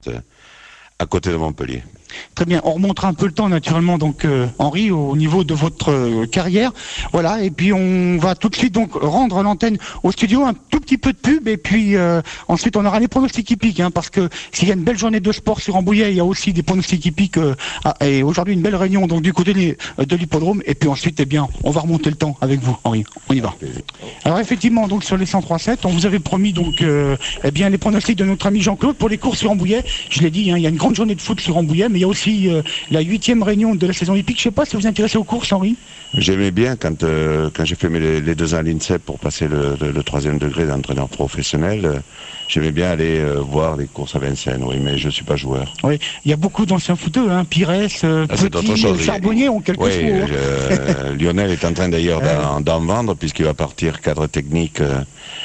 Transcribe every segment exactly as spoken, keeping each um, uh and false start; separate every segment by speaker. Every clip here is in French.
Speaker 1: à côté de Montpellier.
Speaker 2: Très bien, on remontera un peu le temps naturellement, donc euh, Henri, au niveau de votre euh, carrière. Voilà, et puis on va tout de suite donc rendre l'antenne au studio, un tout petit peu de pub, et puis euh, ensuite on aura les pronostics hippiques, hein, parce que s'il y a une belle journée de sport sur Rambouillet, il y a aussi des pronostics hippiques, euh, ah, et aujourd'hui une belle réunion donc du côté de, de l'hippodrome, et puis ensuite, eh bien, on va remonter le temps avec vous, Henri. On y va. Alors effectivement, donc sur les cent trois sept, on vous avait promis donc euh, eh bien les pronostics de notre ami Jean-Claude pour les courses sur Rambouillet. Je l'ai dit, hein, il y a une grande journée de foot sur Rambouillet, mais il y a aussi euh, la huitième réunion de la saison hippique. Je ne sais pas si vous vous intéressez aux courses, Henri.
Speaker 1: J'aimais bien quand, euh, quand j'ai fait mes, les deux ans à l'INSEP pour passer le, le, le troisième degré d'entraîneur professionnel. Euh, j'aimais bien aller euh, voir les courses à Vincennes, oui, mais je ne suis pas joueur.
Speaker 2: Oui, il y a beaucoup d'anciens footeux, hein, Pires, euh,
Speaker 1: ah,
Speaker 2: Petit, Charbonnier ont quelques
Speaker 1: oui,
Speaker 2: chevaux.
Speaker 1: Euh, Lionel est en train d'ailleurs d'en, d'en vendre puisqu'il va partir cadre technique euh,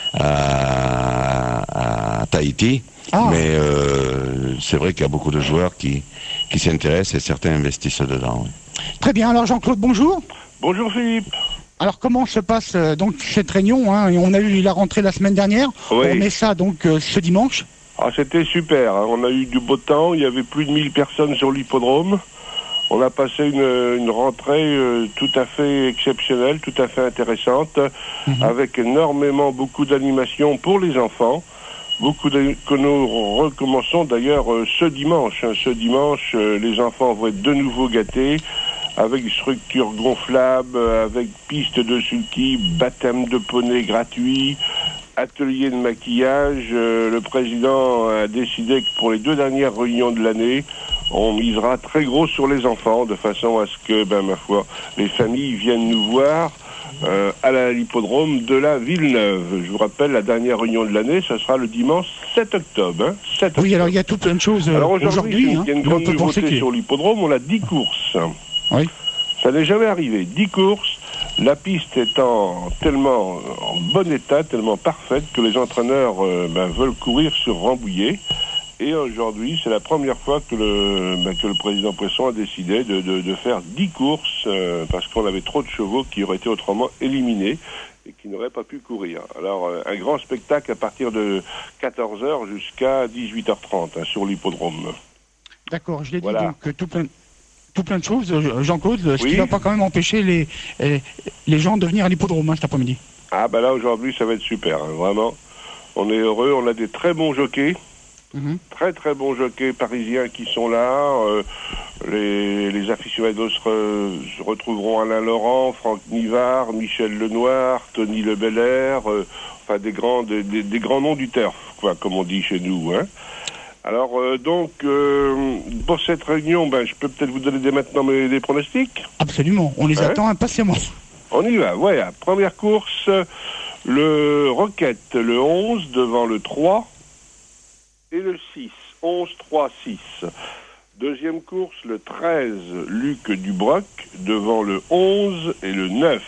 Speaker 1: à, à Tahiti. Ah. Mais euh, c'est vrai qu'il y a beaucoup de joueurs qui, qui s'intéressent et certains investissent dedans. Oui.
Speaker 2: Très bien, alors Jean-Claude, bonjour.
Speaker 3: Bonjour Philippe.
Speaker 2: Alors comment se passe euh, donc cette réunion, hein, et on a eu la rentrée la semaine dernière, oui. On met ça donc euh, ce dimanche.
Speaker 3: Ah, c'était super, hein. On a eu du beau temps, il y avait plus de mille personnes sur l'hippodrome. On a passé une, une rentrée euh, tout à fait exceptionnelle, tout à fait intéressante, mm-hmm. avec énormément, beaucoup d'animations pour les enfants. Beaucoup de, que nous recommençons d'ailleurs euh, ce dimanche. Hein. Ce dimanche, euh, les enfants vont être de nouveau gâtés, avec structure gonflable, avec piste de sulky, baptême de poney gratuit, atelier de maquillage. Euh, le président a décidé que pour les deux dernières réunions de l'année, on misera très gros sur les enfants, de façon à ce que, ben ma foi, les familles viennent nous voir Euh, à l'hippodrome de la Villeneuve. Je vous rappelle, la dernière réunion de l'année, ce sera le dimanche sept octobre. Hein, sept octobre.
Speaker 2: Oui, alors il y a tout plein de choses euh,
Speaker 3: alors aujourd'hui.
Speaker 2: aujourd'hui,
Speaker 3: il y a une
Speaker 2: hein,
Speaker 3: grande nouveauté sur l'hippodrome, on a dix courses.
Speaker 2: Oui.
Speaker 3: Ça n'est jamais arrivé. dix courses, la piste étant tellement en bon état, tellement parfaite, que les entraîneurs euh, ben, veulent courir sur Rambouillet. Et aujourd'hui, c'est la première fois que le, ben, que le président Poisson a décidé de, de, de faire dix courses, euh, parce qu'on avait trop de chevaux qui auraient été autrement éliminés et qui n'auraient pas pu courir. Alors, euh, un grand spectacle à partir de quatorze heures jusqu'à dix-huit heures trente hein, sur l'hippodrome.
Speaker 2: D'accord, je l'ai
Speaker 3: voilà.
Speaker 2: dit, donc tout plein, tout plein de choses, Jean-Claude, ce
Speaker 3: oui.
Speaker 2: qui ne va pas quand même empêcher les, les, les gens de venir à l'hippodrome hein, cet après-midi.
Speaker 3: Ah, ben là, aujourd'hui, ça va être super, hein, vraiment. On est heureux, on a des très bons jockeys. Mmh. Très très bons jockeys parisiens qui sont là. Euh, les, les aficionados se, re, se retrouveront Alain Laurent, Franck Nivard, Michel Lenoir, Tony Le Belair, euh, enfin des grands, des, des, des grands noms du turf, quoi, comme on dit chez nous. Hein. Alors euh, donc euh, pour cette réunion, ben je peux peut-être vous donner dès maintenant mes, des pronostics.
Speaker 2: Absolument, on les hein attend impatiemment.
Speaker 3: On y va, voilà. Première course, le Roquette, le onze devant le trois. Et le six, onze, trois, six. Deuxième course, le treize, Luc Dubroc, devant le onze et le neuf.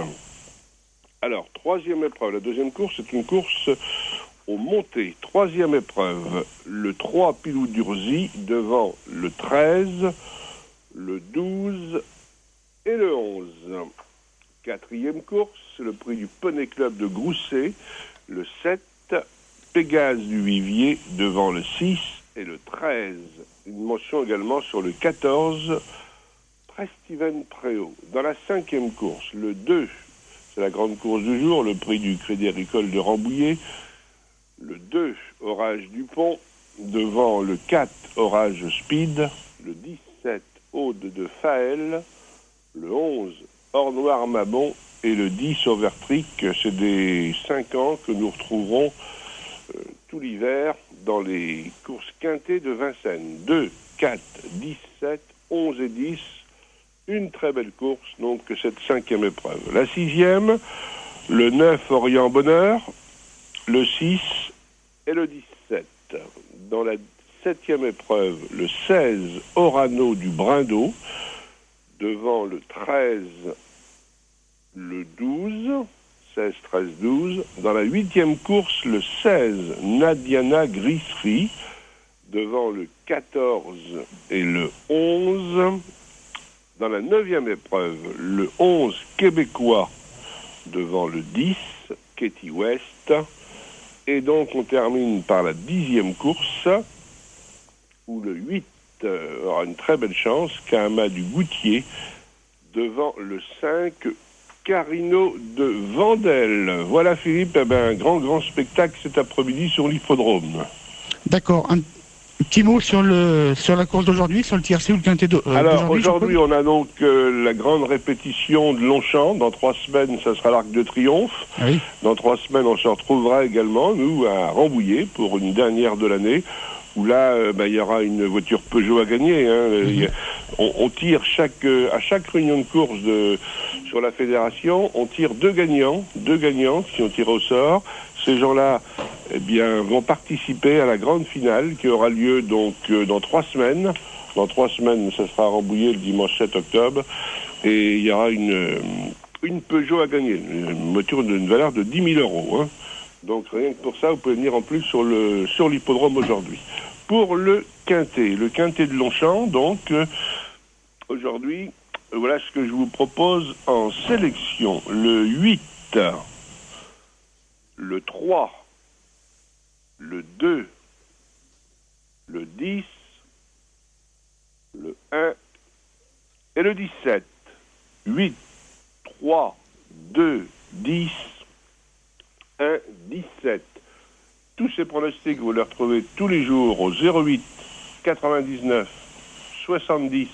Speaker 3: Alors, troisième épreuve, la deuxième course, c'est une course aux montées. Troisième épreuve, le trois, Pilou d'Urzy, devant le treize, le douze et le onze. Quatrième course, le prix du Poney Club de Grousset, le sept, Pégase du Vivier devant le six et le treize. Une mention également sur le quatorze, Prestiven Préau. Dans la cinquième course, le deux, c'est la grande course du jour, le prix du Crédit Agricole de Rambouillet. Le deux, Orage Dupont, devant le quatre, Orage Speed. Le dix-sept, Aude de Faël. Le onze, Or Noir Mabon. Et le dix, Overtrick. C'est des cinq ans que nous retrouverons Euh, tout l'hiver dans les courses quintées de Vincennes. deux, quatre, dix-sept, onze et dix. Une très belle course, donc, cette cinquième épreuve. La sixième, le neuf, Orient Bonheur, le six et le dix-sept. Dans la septième épreuve, le seize, Orano du Brindo, devant le treize, le douze, seize, treize, douze. Dans la huitième course, le seize, Nadiana Grisserie, devant le quatorze et le onze. Dans la neuvième épreuve, le onze, Québécois, devant le dix, Katie West. Et donc, on termine par la dixième course, où le huit euh, aura une très belle chance, Kahama du Goutier, devant le cinq, Carino de Vandel. Voilà Philippe, eh ben, un grand grand spectacle cet après-midi sur l'hippodrome.
Speaker 2: D'accord. Un petit mot sur le sur la course d'aujourd'hui, sur le tiercé ou le quintet de, euh,
Speaker 3: Alors aujourd'hui on a donc euh, la grande répétition de Longchamp. Dans trois semaines ça sera l'Arc de Triomphe.
Speaker 2: Oui.
Speaker 3: Dans trois semaines on se retrouvera également nous à Rambouillet pour une dernière de l'année, où là euh, bah, il y aura une voiture Peugeot à gagner. Hein. Mm-hmm. a, on, on tire chaque euh, à chaque réunion de course de sur la fédération, on tire deux gagnants, deux gagnantes qui ont tiré au sort. Ces gens-là, eh bien, vont participer à la grande finale qui aura lieu donc euh, dans trois semaines. Dans trois semaines, ça sera à Rambouillet le dimanche sept octobre, et il y aura une une Peugeot à gagner, une voiture d'une valeur de dix mille euros. Hein. Donc rien que pour ça, vous pouvez venir en plus sur le sur l'hippodrome aujourd'hui. Pour le quintet, le quintet de Longchamp, donc euh, aujourd'hui, voilà ce que je vous propose en sélection. Le huit, le trois, le deux, le dix, le un et le dix-sept. huit, trois, deux, dix, un, dix-sept. Tous ces pronostics, vous les retrouvez tous les jours au zéro huit quatre-vingt-dix-neuf soixante-dix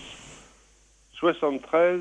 Speaker 3: soixante-treize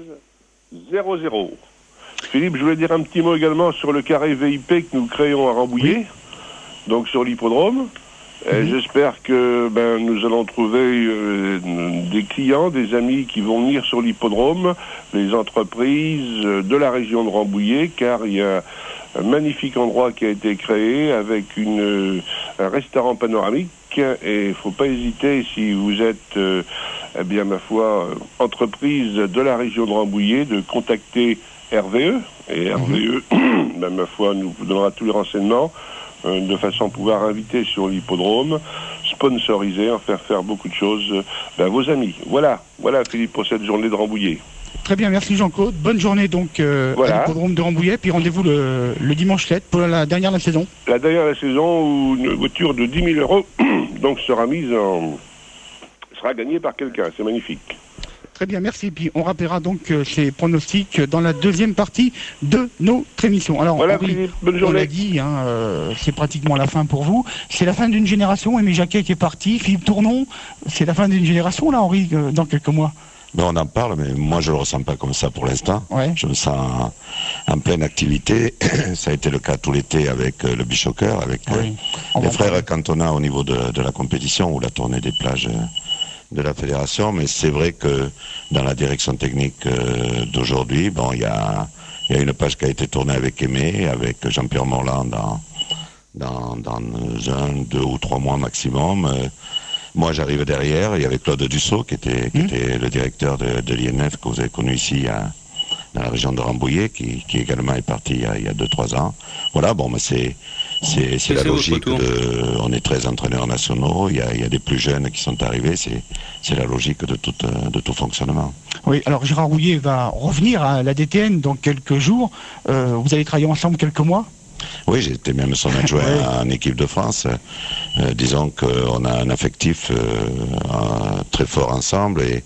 Speaker 3: zéro zéro. Philippe, je voulais dire un petit mot également sur le carré V I P que nous créons à Rambouillet, oui. Donc sur l'hippodrome. Et mmh. J'espère que ben, nous allons trouver euh, des clients, des amis qui vont venir sur l'hippodrome, les entreprises de la région de Rambouillet, car il y a un magnifique endroit qui a été créé avec une, un restaurant panoramique. Et il ne faut pas hésiter, si vous êtes, euh, eh bien, ma foi, entreprise de la région de Rambouillet, de contacter R V E. Et R V E, mmh. ben, ma foi, nous vous donnera tous les renseignements euh, de façon à pouvoir inviter sur l'hippodrome, sponsoriser, en faire faire beaucoup de choses euh, ben, vos amis. Voilà, voilà Philippe pour cette journée de Rambouillet.
Speaker 2: Très bien, merci Jean-Claude. Bonne journée donc euh, voilà. à l'hippodrome de Rambouillet. Puis rendez-vous le, le dimanche sept pour la dernière de la saison.
Speaker 3: La dernière de la saison où une voiture de dix mille euros donc sera mise en... sera gagnée par quelqu'un. C'est magnifique.
Speaker 2: Très bien, merci. Puis on rappellera donc euh, ces pronostics dans la deuxième partie de notre émission. Alors,
Speaker 3: voilà,
Speaker 2: Henri,
Speaker 3: Philippe, bonne journée.
Speaker 2: On l'a dit, hein, euh, c'est pratiquement la fin pour vous. C'est la fin d'une génération. Aimé Jacquet qui est parti, Philippe Tournon. C'est la fin d'une génération, là, Henri, euh, dans quelques mois.
Speaker 1: Ben on en parle, mais moi je ne le ressens pas comme ça pour l'instant.
Speaker 2: Ouais.
Speaker 1: Je me sens en, en pleine activité. Ça a été le cas tout l'été avec euh, le Bichoker, avec oui. euh, les frères Cantona au niveau de, de la compétition ou la tournée des plages euh, de la fédération. Mais c'est vrai que dans la direction technique euh, d'aujourd'hui, bon, il y a, y a une page qui a été tournée avec Aimé, avec Jean-Pierre Morland dans, dans, dans un, deux ou trois mois maximum. Euh, Moi, j'arrive derrière. Il y avait Claude Dussault, qui était, qui mmh. était le directeur de, de l'I N F, que vous avez connu ici à, dans la région de Rambouillet, qui, qui également est parti il y a, il y a deux, trois ans. Voilà, bon, mais c'est, c'est, c'est la logique de, on est treize entraîneurs nationaux, il y a, il y a des plus jeunes qui sont arrivés, c'est, c'est la logique de tout, de tout fonctionnement.
Speaker 2: Oui, alors Gérard Rouillet va revenir à la D T N dans quelques jours. Euh, vous allez travailler ensemble quelques mois?
Speaker 1: Oui, j'étais même son adjoint ouais. en équipe de France. Euh, disons qu'on a un affectif euh, un, très fort ensemble et,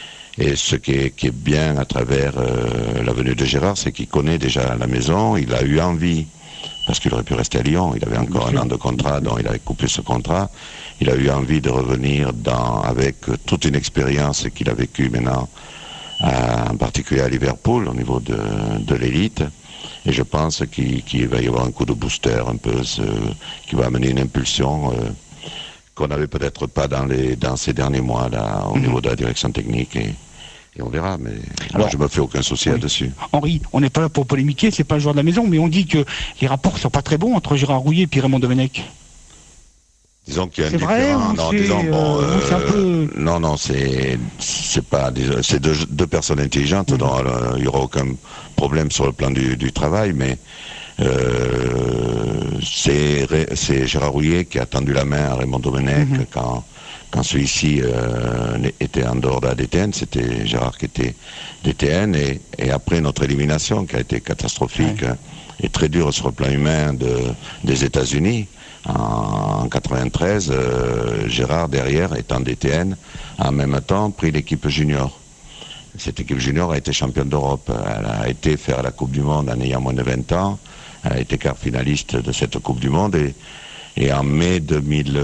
Speaker 1: et ce qui est, qui est bien à travers euh, la venue de Gérard, c'est qu'il connaît déjà la maison, il a eu envie, parce qu'il aurait pu rester à Lyon, il avait encore un an de contrat, donc il avait coupé ce contrat, il a eu envie de revenir dans, avec toute une expérience qu'il a vécue maintenant, à, en particulier à Liverpool, au niveau de, de l'élite. Et je pense qu'il, qu'il va y avoir un coup de booster un peu, ce, qui va amener une impulsion euh, qu'on n'avait peut-être pas dans, les, dans ces derniers mois là, au mmh. niveau de la direction technique. Et, et on verra, mais alors, moi je me fais aucun souci oui. là-dessus.
Speaker 2: Henri, on n'est pas là pour polémiquer, c'est pas le joueur de la maison, mais on dit que les rapports sont pas très bons entre Gérard Rouillet et puis Raymond Domenech.
Speaker 1: Disons qu'il y a
Speaker 2: c'est
Speaker 1: un
Speaker 2: vrai,
Speaker 1: différent. Non,
Speaker 2: c'est,
Speaker 1: disons, bon,
Speaker 2: euh, c'est un peu...
Speaker 1: non, non, c'est, c'est pas, c'est deux, deux personnes intelligentes, mmh. donc euh, il n'y aura aucun problème sur le plan du, du travail, mais euh, c'est, c'est Gérard Rouillet qui a tendu la main à Raymond Domenech mmh. quand, quand celui-ci euh, était en dehors de la D T N, c'était Gérard qui était D T N, et, et après notre élimination qui a été catastrophique ouais. et très dure sur le plan humain de, des États-Unis, en quatre-vingt-treize, euh, Gérard, derrière, étant D T N, a en même temps pris l'équipe junior. Cette équipe junior a été championne d'Europe. Elle a été faire la Coupe du Monde en ayant moins de vingt ans. Elle a été quart finaliste de cette Coupe du Monde. Et, et en mai deux mille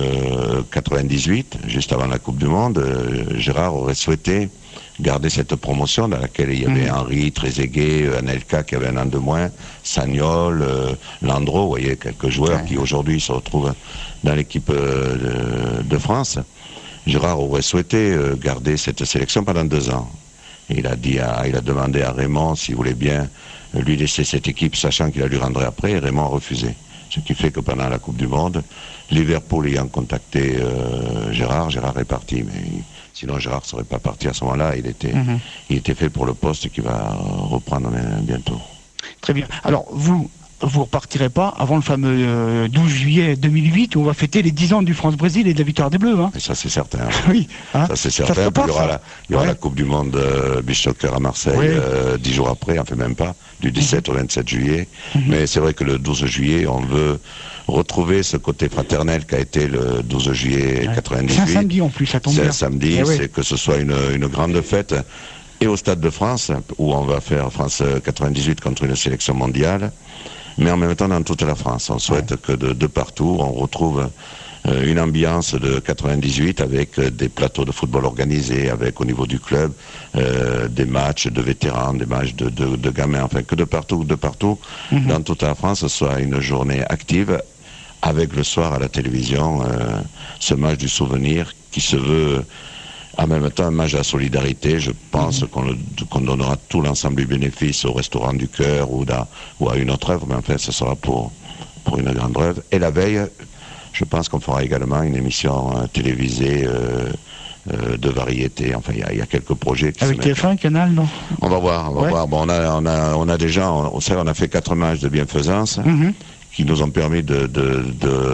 Speaker 1: quatre-vingt-dix-huit, juste avant la Coupe du Monde, euh, Gérard aurait souhaité garder cette promotion dans laquelle il y avait mmh. Henry, Trezeguet, Anelka qui avait un an de moins, Sagnol, euh, Landreau, vous voyez, quelques joueurs ouais. qui aujourd'hui se retrouvent dans l'équipe euh, de, de France. Gérard aurait souhaité euh, garder cette sélection pendant deux ans. Et il a dit à, il a demandé à Raymond s'il voulait bien lui laisser cette équipe, sachant qu'il la lui rendrait après, et Raymond a refusé. Ce qui fait que pendant la Coupe du Monde, Liverpool ayant contacté euh, Gérard, Gérard est parti, mais il, sinon Gérard ne serait pas parti à ce moment-là. Il était, mmh. il était fait pour le poste qui va reprendre bientôt.
Speaker 2: Très bien. Alors vous, vous repartirez pas avant le fameux euh, douze juillet deux mille huit où on va fêter les dix ans du France-Brésil et de la victoire des Bleus. Hein.
Speaker 1: Et ça c'est certain.
Speaker 2: Oui. Hein,
Speaker 1: ça c'est certain. Ça il y aura, la, il y aura ouais. la Coupe du Monde euh, beach soccer à Marseille oui. euh, dix jours après, enfin même pas, du dix-sept mmh. au vingt-sept juillet. Mmh. Mais c'est vrai que le douze juillet, on veut retrouver ce côté fraternel qu'a été le douze juillet ouais. quatre-vingt-dix-huit.
Speaker 2: C'est un samedi en plus, ça tombe bien.
Speaker 1: C'est un samedi,
Speaker 2: eh
Speaker 1: c'est
Speaker 2: ouais.
Speaker 1: que ce soit une, une grande fête. Et au Stade de France, où on va faire France quatre-vingt-dix-huit contre une sélection mondiale, mais en même temps dans toute la France. On souhaite ouais. que de, de partout, on retrouve euh, une ambiance de quatre-vingt-dix-huit avec euh, des plateaux de football organisés, avec au niveau du club euh, des matchs de vétérans, des matchs de, de, de gamins, enfin que de partout, de partout, mm-hmm. dans toute la France, ce soit une journée active, avec le soir à la télévision, euh, ce match du souvenir qui se veut en même temps un match à la solidarité. Je pense mmh. qu'on, le, qu'on donnera tout l'ensemble du bénéfice au Restaurant du Cœur ou, ou à une autre œuvre, mais en fait ce sera pour, pour une grande œuvre. Et la veille, je pense qu'on fera également une émission euh, télévisée euh, euh, de variété. Enfin, il y, y a quelques projets qui
Speaker 2: avec T F un, Canal, non? On
Speaker 1: va voir, on va ouais. voir. Bon, on a, on a, on a déjà, on, on a fait quatre matchs de bienfaisance. Mmh. qui nous ont permis de, de,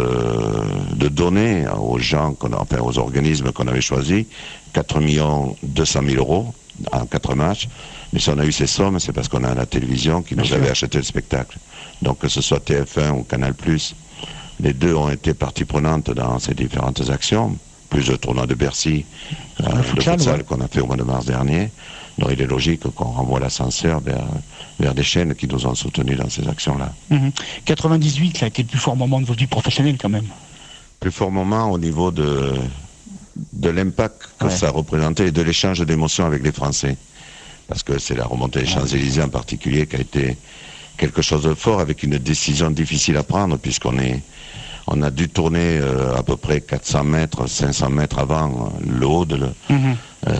Speaker 1: de, de donner aux gens, qu'on a, enfin aux organismes qu'on avait choisis, quatre millions deux cent mille euros en quatre matchs. Mais si on a eu ces sommes, c'est parce qu'on a la télévision qui nous Bien avait sûr. acheté le spectacle. Donc que ce soit T F un ou Canal plus, les deux ont été partie prenante dans ces différentes actions, plus le tournoi de Bercy, euh, le futsal ouais. qu'on a fait au mois de mars dernier. Donc il est logique qu'on renvoie l'ascenseur vers, vers des chaînes qui nous ont soutenus dans ces actions-là.
Speaker 2: Mmh. quatre-vingt-dix-huit, ça a été le plus fort moment de votre vie professionnelle quand même.
Speaker 1: Plus fort moment au niveau de, de l'impact que ouais. ça représentait et de l'échange d'émotions avec les Français. Parce que c'est la remontée des Champs-Élysées en particulier qui a été quelque chose de fort avec une décision difficile à prendre puisqu'on est... On a dû tourner euh, à peu près quatre cents mètres, cinq cents mètres avant le haut de, le, mmh. euh,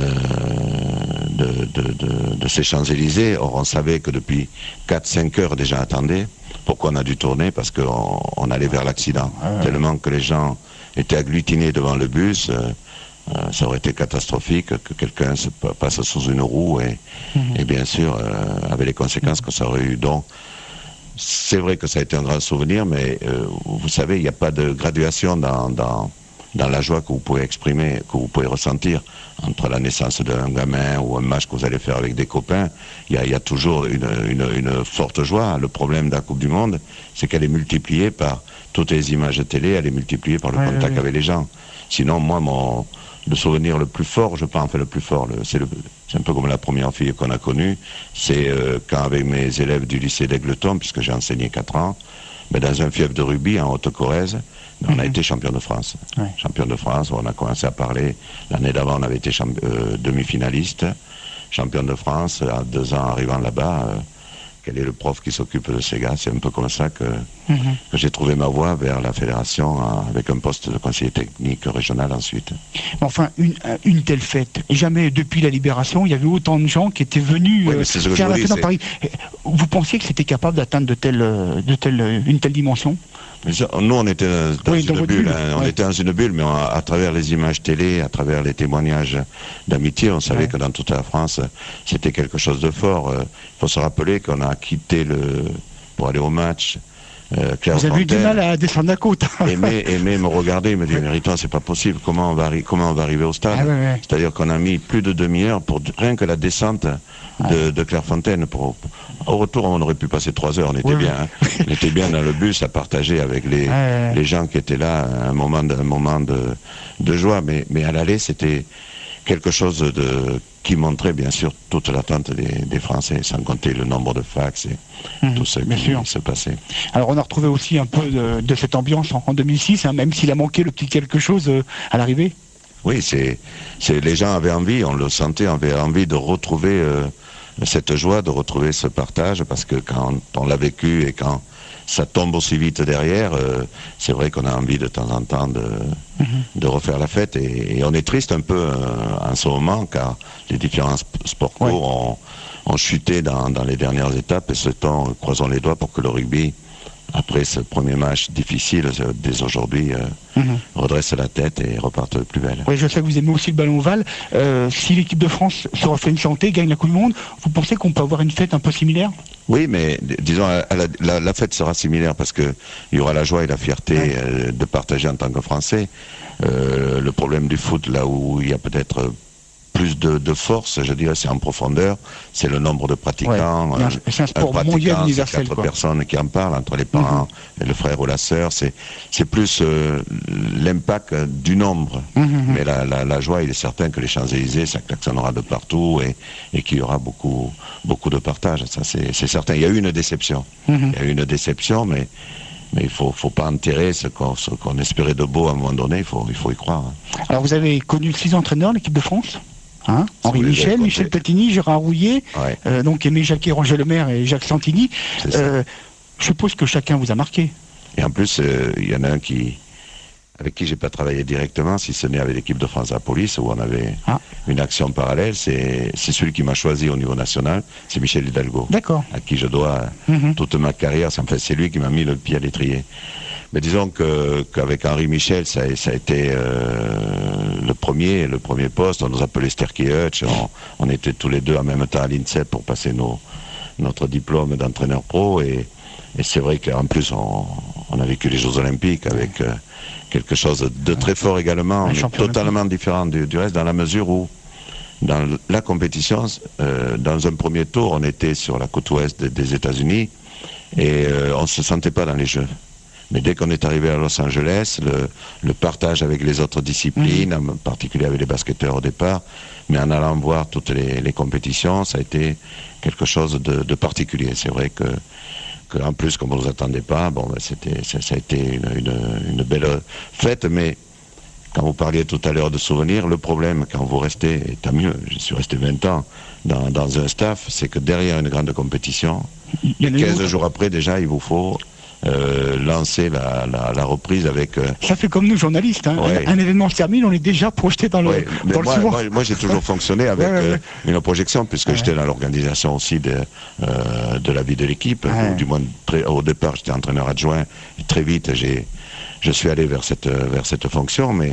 Speaker 1: de, de, de, de ces Champs-Élysées. Or, on savait que depuis quatre cinq heures, déjà attendaient. Pourquoi on a dû tourner? Parce qu'on on allait vers l'accident. Ah ouais. Tellement que les gens étaient agglutinés devant le bus, euh, euh, ça aurait été catastrophique que quelqu'un se passe sous une roue et, mmh. et bien sûr, euh, avec les conséquences mmh. que ça aurait eu. Donc, c'est vrai que ça a été un grand souvenir, mais euh, vous savez, il n'y a pas de graduation dans, dans, dans la joie que vous pouvez exprimer, que vous pouvez ressentir entre la naissance d'un gamin ou un match que vous allez faire avec des copains. Il y a, il y a toujours une, une, une forte joie. Le problème de la Coupe du Monde, c'est qu'elle est multipliée par toutes les images de télé, elle est multipliée par le ouais, contact ouais. avec les gens. Sinon, moi, mon... le souvenir le plus fort, je pense, enfin le plus fort, le, c'est, le, c'est un peu comme la première fille qu'on a connue, c'est euh, quand avec mes élèves du lycée d'Aigleton, puisque j'ai enseigné quatre ans, mais dans un fief de rugby en Haute-Corrèze, on mm-hmm. a été champion de France. Ouais. Champion de France, on a commencé à parler, l'année d'avant on avait été champ- euh, demi-finaliste, champion de France, à deux ans arrivant là-bas, euh, quel est le prof qui s'occupe de ces gars? C'est un peu comme ça que, mmh. que j'ai trouvé ma voie vers la fédération avec un poste de conseiller technique régional ensuite.
Speaker 2: Enfin, une, une telle fête, jamais depuis la Libération, il y avait autant de gens qui étaient venus
Speaker 1: oui,
Speaker 2: euh, faire la fête dans Paris. Vous pensiez que c'était capable d'atteindre de telle, de telle, une telle dimension?
Speaker 1: Nous, on était dans
Speaker 2: oui,
Speaker 1: une
Speaker 2: dans
Speaker 1: bulle,
Speaker 2: bulle.
Speaker 1: Hein, on
Speaker 2: ouais.
Speaker 1: était dans une bulle, mais on, à travers les images télé, à travers les témoignages d'amitié, on savait ouais. que dans toute la France, c'était quelque chose de fort. Il faut se rappeler qu'on a quitté le pour aller au match. Euh,
Speaker 2: Vous avez eu du mal à descendre la côte.
Speaker 1: Aimé, Aimé me regardait, il me dit, mais Riton, c'est pas possible, comment on va, arri- comment on va arriver au stade? Ah, ouais, ouais. C'est-à-dire qu'on a mis plus de demi-heure pour rien que la descente de, ouais. de Clairefontaine pour, Au retour, on aurait pu passer trois heures, on était
Speaker 2: oui,
Speaker 1: bien.
Speaker 2: Oui.
Speaker 1: Hein. On était bien dans le bus à partager avec les,
Speaker 2: euh...
Speaker 1: les gens qui étaient là, un moment de, un moment de, de joie. Mais, mais à l'aller, c'était quelque chose de, qui montrait bien sûr toute l'attente des, des Français, sans compter le nombre de fax et mmh, tout ce qui sûr. se passait.
Speaker 2: Alors on a retrouvé aussi un peu de, de cette ambiance en, en deux mille six, hein, même s'il a manqué le petit quelque chose euh, à l'arrivée.
Speaker 1: Oui, c'est, c'est, les gens avaient envie, on le sentait, on avait envie de retrouver euh, cette joie, de retrouver ce partage, parce que quand on l'a vécu et quand ça tombe aussi vite derrière, euh, c'est vrai qu'on a envie de temps en temps de, mmh. de refaire la fête, et, et on est triste un peu euh, en ce moment, car les différents sports courts ouais. ont, ont chuté dans, dans les dernières étapes, et ce temps, croisons les doigts pour que le rugby, après ce premier match difficile, dès aujourd'hui, euh, mmh. redresse la tête et reparte plus belle.
Speaker 2: Oui, je sais que vous aimez aussi le ballon ovale. Euh, si l'équipe de France se refait une santé, gagne la Coupe du Monde, vous pensez qu'on peut avoir une fête un peu similaire ?
Speaker 1: Oui, mais disons, la, la, la fête sera similaire parce qu'il y aura la joie et la fierté ouais. euh, de partager en tant que Français. Euh, le problème du foot, là où il y a peut-être plus de, de force, je dirais, c'est en profondeur, c'est le nombre de pratiquants.
Speaker 2: Ouais.
Speaker 1: Euh,
Speaker 2: c'est un sport
Speaker 1: un
Speaker 2: mondial universel.
Speaker 1: Quatre
Speaker 2: quoi.
Speaker 1: personnes qui en parlent, entre les parents mm-hmm. et le frère ou la sœur, c'est, c'est plus euh, l'impact du nombre. Mm-hmm. Mais la, la, la joie, il est certain que les Champs-Élysées, ça klaxonnera de partout et, et qu'il y aura beaucoup, beaucoup de partage. Ça, c'est, c'est certain. Il y a eu une déception. Mm-hmm. Il y a eu une déception, mais... Mais il ne faut, faut pas enterrer ce qu'on, ce qu'on espérait de beau à un moment donné, il faut, il faut y croire.
Speaker 2: Alors vous avez connu six entraîneurs, l'équipe de France hein Henri Michel, Michel Platini, Gérard Rouillet, ouais. euh, donc Aimé Jacquet, Roger Lemaire et Jacques Santini. Euh, je suppose que chacun vous a marqué.
Speaker 1: Et en plus, il euh, y en a un qui, avec qui j'ai pas travaillé directement, si ce n'est avec l'équipe de France à la police, où on avait ah. une action parallèle, c'est, c'est celui qui m'a choisi au niveau national, c'est Michel Hidalgo.
Speaker 2: D'accord.
Speaker 1: À qui je dois mm-hmm. toute ma carrière, en fait, c'est lui qui m'a mis le pied à l'étrier. Mais disons que, qu'avec Henri Michel, ça, ça a été euh, le premier, le premier poste, on nous appelait Sterky Hutch, on, on était tous les deux en même temps à l'INSEP pour passer nos, notre diplôme d'entraîneur pro, et, et c'est vrai qu'en plus, on, on a vécu les Jeux Olympiques avec... Euh, quelque chose de très fort également, mais totalement différent du, du reste, dans la mesure où, dans la compétition, euh, dans un premier tour, on était sur la côte ouest des, des États-Unis et euh, on ne se sentait pas dans les Jeux. Mais dès qu'on est arrivé à Los Angeles, le, le partage avec les autres disciplines, mmh. en particulier avec les basketteurs au départ, mais en allant voir toutes les, les compétitions, ça a été quelque chose de, de particulier. C'est vrai que en plus, comme on ne nous attendait pas, bon, ben c'était, ça, ça a été une, une, une belle fête, mais quand vous parliez tout à l'heure de souvenirs, le problème, quand vous restez, et tant mieux, je suis resté vingt ans dans, dans un staff, c'est que derrière une grande compétition, quinze jours après, déjà, il vous faut euh, lancer la, la, la reprise avec... Euh...
Speaker 2: Ça fait comme nous, journalistes, hein. ouais. un, un événement se termine, on est déjà projeté dans le, ouais, dans
Speaker 1: moi,
Speaker 2: le suivant.
Speaker 1: Moi, moi j'ai toujours fonctionné avec ouais, ouais, ouais. Euh, une projection, puisque ouais. j'étais dans l'organisation aussi de, euh, de la vie de l'équipe, ouais. du moins très, au départ j'étais entraîneur adjoint, et très vite j'ai, je suis allé vers cette, vers cette fonction, mais,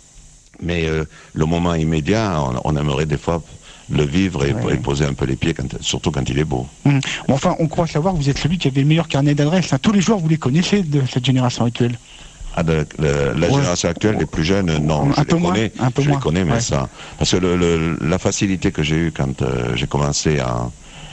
Speaker 1: mais euh, le moment immédiat, on, on aimerait des fois... le vivre et, ouais. et poser un peu les pieds, quand, surtout quand il est beau.
Speaker 2: Mmh. Bon, enfin, on croit savoir que vous êtes celui qui avait le meilleur carnet d'adresses. Hein. Tous les joueurs, vous les connaissez de cette génération actuelle
Speaker 1: ah, de, le, La ouais. génération actuelle, les plus jeunes, non,
Speaker 2: un
Speaker 1: je
Speaker 2: peu
Speaker 1: les
Speaker 2: moins,
Speaker 1: connais,
Speaker 2: un peu
Speaker 1: je
Speaker 2: moins.
Speaker 1: les connais, mais
Speaker 2: ouais.
Speaker 1: ça... Parce que le, le, la facilité que j'ai eue quand euh, j'ai commencé à,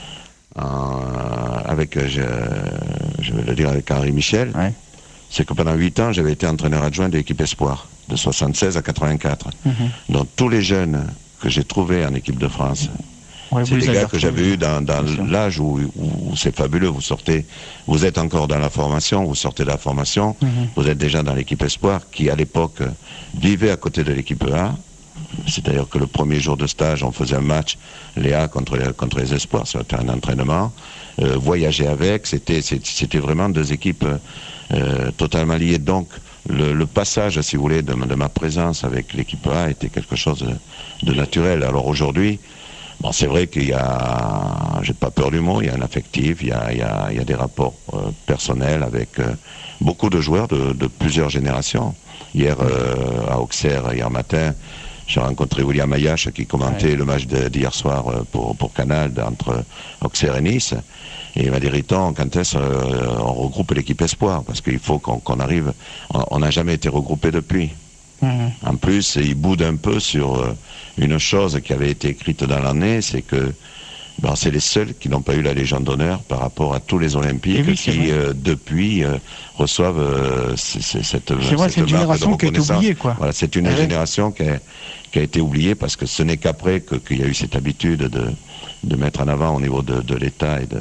Speaker 1: à, avec, euh, je, je vais le dire, avec Henri Michel, ouais. c'est que pendant huit ans, j'avais été entraîneur adjoint de l'équipe Espoir, de soixante-seize à quatre-vingt-quatre. Mmh. Donc tous les jeunes que j'ai trouvés en équipe de France... Ouais, c'est des gars que j'avais eu dans, dans l'âge où, où c'est fabuleux. Vous sortez, vous êtes encore dans la formation, vous sortez de la formation, mm-hmm. vous êtes déjà dans l'équipe Espoir qui, à l'époque, vivait à côté de l'équipe A. C'est-à-dire que le premier jour de stage, on faisait un match, les A contre les, contre les Espoirs, c'était un entraînement. Euh, voyager avec, c'était, c'était vraiment deux équipes euh, totalement liées. Donc, le, le passage, si vous voulez, de, de ma présence avec l'équipe A était quelque chose de, de naturel. Alors aujourd'hui, bon, c'est vrai qu'il y a, j'ai pas peur du mot, il y a un affectif, il y a, il y a, il y a des rapports euh, personnels avec euh, beaucoup de joueurs de, de plusieurs générations. Hier, euh, à Auxerre, hier matin, j'ai rencontré William Ayache qui commentait ouais. le match de, d'hier soir pour, pour Canal entre Auxerre et Nice. Et il m'a dit, Riton, quand est-ce euh, on regroupe l'équipe Espoir? Parce qu'il faut qu'on, qu'on arrive, on n'a jamais été regroupé depuis. Mmh. En plus, il boude un peu sur euh, une chose qui avait été écrite dans l'année, c'est que Ben, c'est les seuls qui n'ont pas eu la Légion d'honneur par rapport à tous les Olympiques oui, qui, euh, depuis, euh, reçoivent euh, c- c- cette,
Speaker 2: c'est vrai,
Speaker 1: cette
Speaker 2: c'est une génération qui a été oubliée, quoi.
Speaker 1: Voilà, c'est une
Speaker 2: oui.
Speaker 1: génération qui a, qui a été oubliée parce que ce n'est qu'après que, qu'il y a eu cette habitude de, de mettre en avant au niveau de, de l'État et de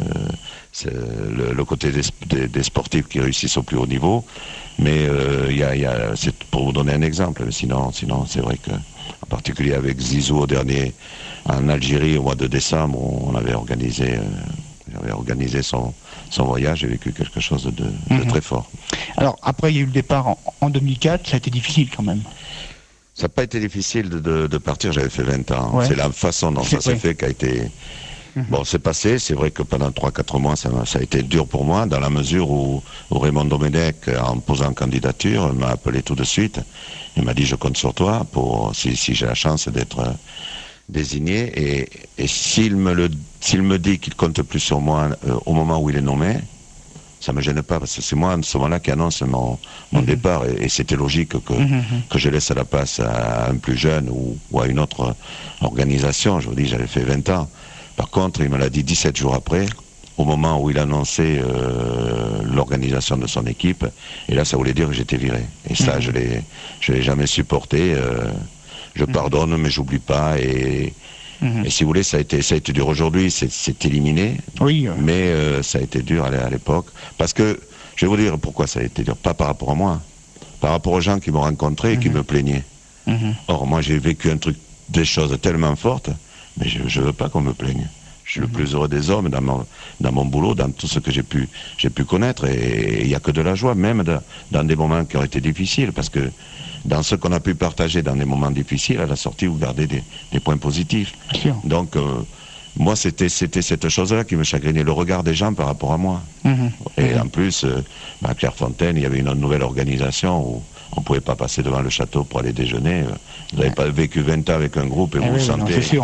Speaker 1: c'est le, le côté des, des, des sportifs qui réussissent au plus haut niveau. Mais euh, y a, y a, c'est pour vous donner un exemple. Sinon, sinon c'est vrai que, en particulier avec Zizou au dernier, en Algérie au mois de décembre, on avait organisé, euh, avait organisé son, son voyage. J'ai vécu quelque chose de, de mm-hmm. très fort.
Speaker 2: Alors après, il y a eu le départ en, en deux mille quatre. Ça a été difficile quand même.
Speaker 1: Ça n'a pas été difficile de, de, de partir. J'avais fait vingt ans.
Speaker 2: Ouais.
Speaker 1: C'est la façon dont c'est, ça s'est ouais. fait qui a été. Bon, c'est passé, c'est vrai que pendant trois quatre mois, ça, ça a été dur pour moi, dans la mesure où, où Raymond Domenech, en posant candidature, m'a appelé tout de suite. Il m'a dit, je compte sur toi pour si, si j'ai la chance d'être euh, désigné. Et, et s'il me le, s'il me dit qu'il compte plus sur moi euh, au moment où il est nommé, ça me gêne pas, parce que c'est moi, à ce moment-là, qui annonce mon, mon mmh. départ. Et, et c'était logique que, mmh. que je laisse la place à un plus jeune ou, ou à une autre organisation. Je vous dis, j'avais fait vingt ans. Par contre, il me l'a dit dix-sept jours après, au moment où il annonçait euh, l'organisation de son équipe. Et là, ça voulait dire que j'étais viré. Et ça, mmh. je l'ai, je l'ai jamais supporté. Euh, je mmh. pardonne, mais j'oublie pas. Et, mmh. et si vous voulez, ça a été, ça a été dur aujourd'hui. C'est, c'est éliminé.
Speaker 2: Oui.
Speaker 1: Mais euh, ça a été dur à, à l'époque. Parce que, je vais vous dire pourquoi ça a été dur. Pas par rapport à moi. Par rapport aux gens qui m'ont rencontré et mmh. qui me plaignaient. Mmh. Or, moi, j'ai vécu un truc, des choses tellement fortes. Mais je ne veux pas qu'on me plaigne. Je suis mmh. le plus heureux des hommes dans mon, dans mon boulot, dans tout ce que j'ai pu, j'ai pu connaître. Et il n'y a que de la joie, même de, dans des moments qui ont été difficiles. Parce que dans ce qu'on a pu partager dans des moments difficiles, à la sortie, vous gardez des, des points positifs.
Speaker 2: Sûr.
Speaker 1: Donc, euh, moi, c'était, c'était cette chose-là qui me chagrinait, le regard des gens par rapport à moi. Mmh. Et mmh. en plus, euh, à Clairefontaine, il y avait une nouvelle organisation où on ne pouvait pas passer devant le château pour aller déjeuner. Vous n'avez pas vécu vingt ans avec un groupe et vous
Speaker 2: oui,
Speaker 1: vous
Speaker 2: non,
Speaker 1: sentez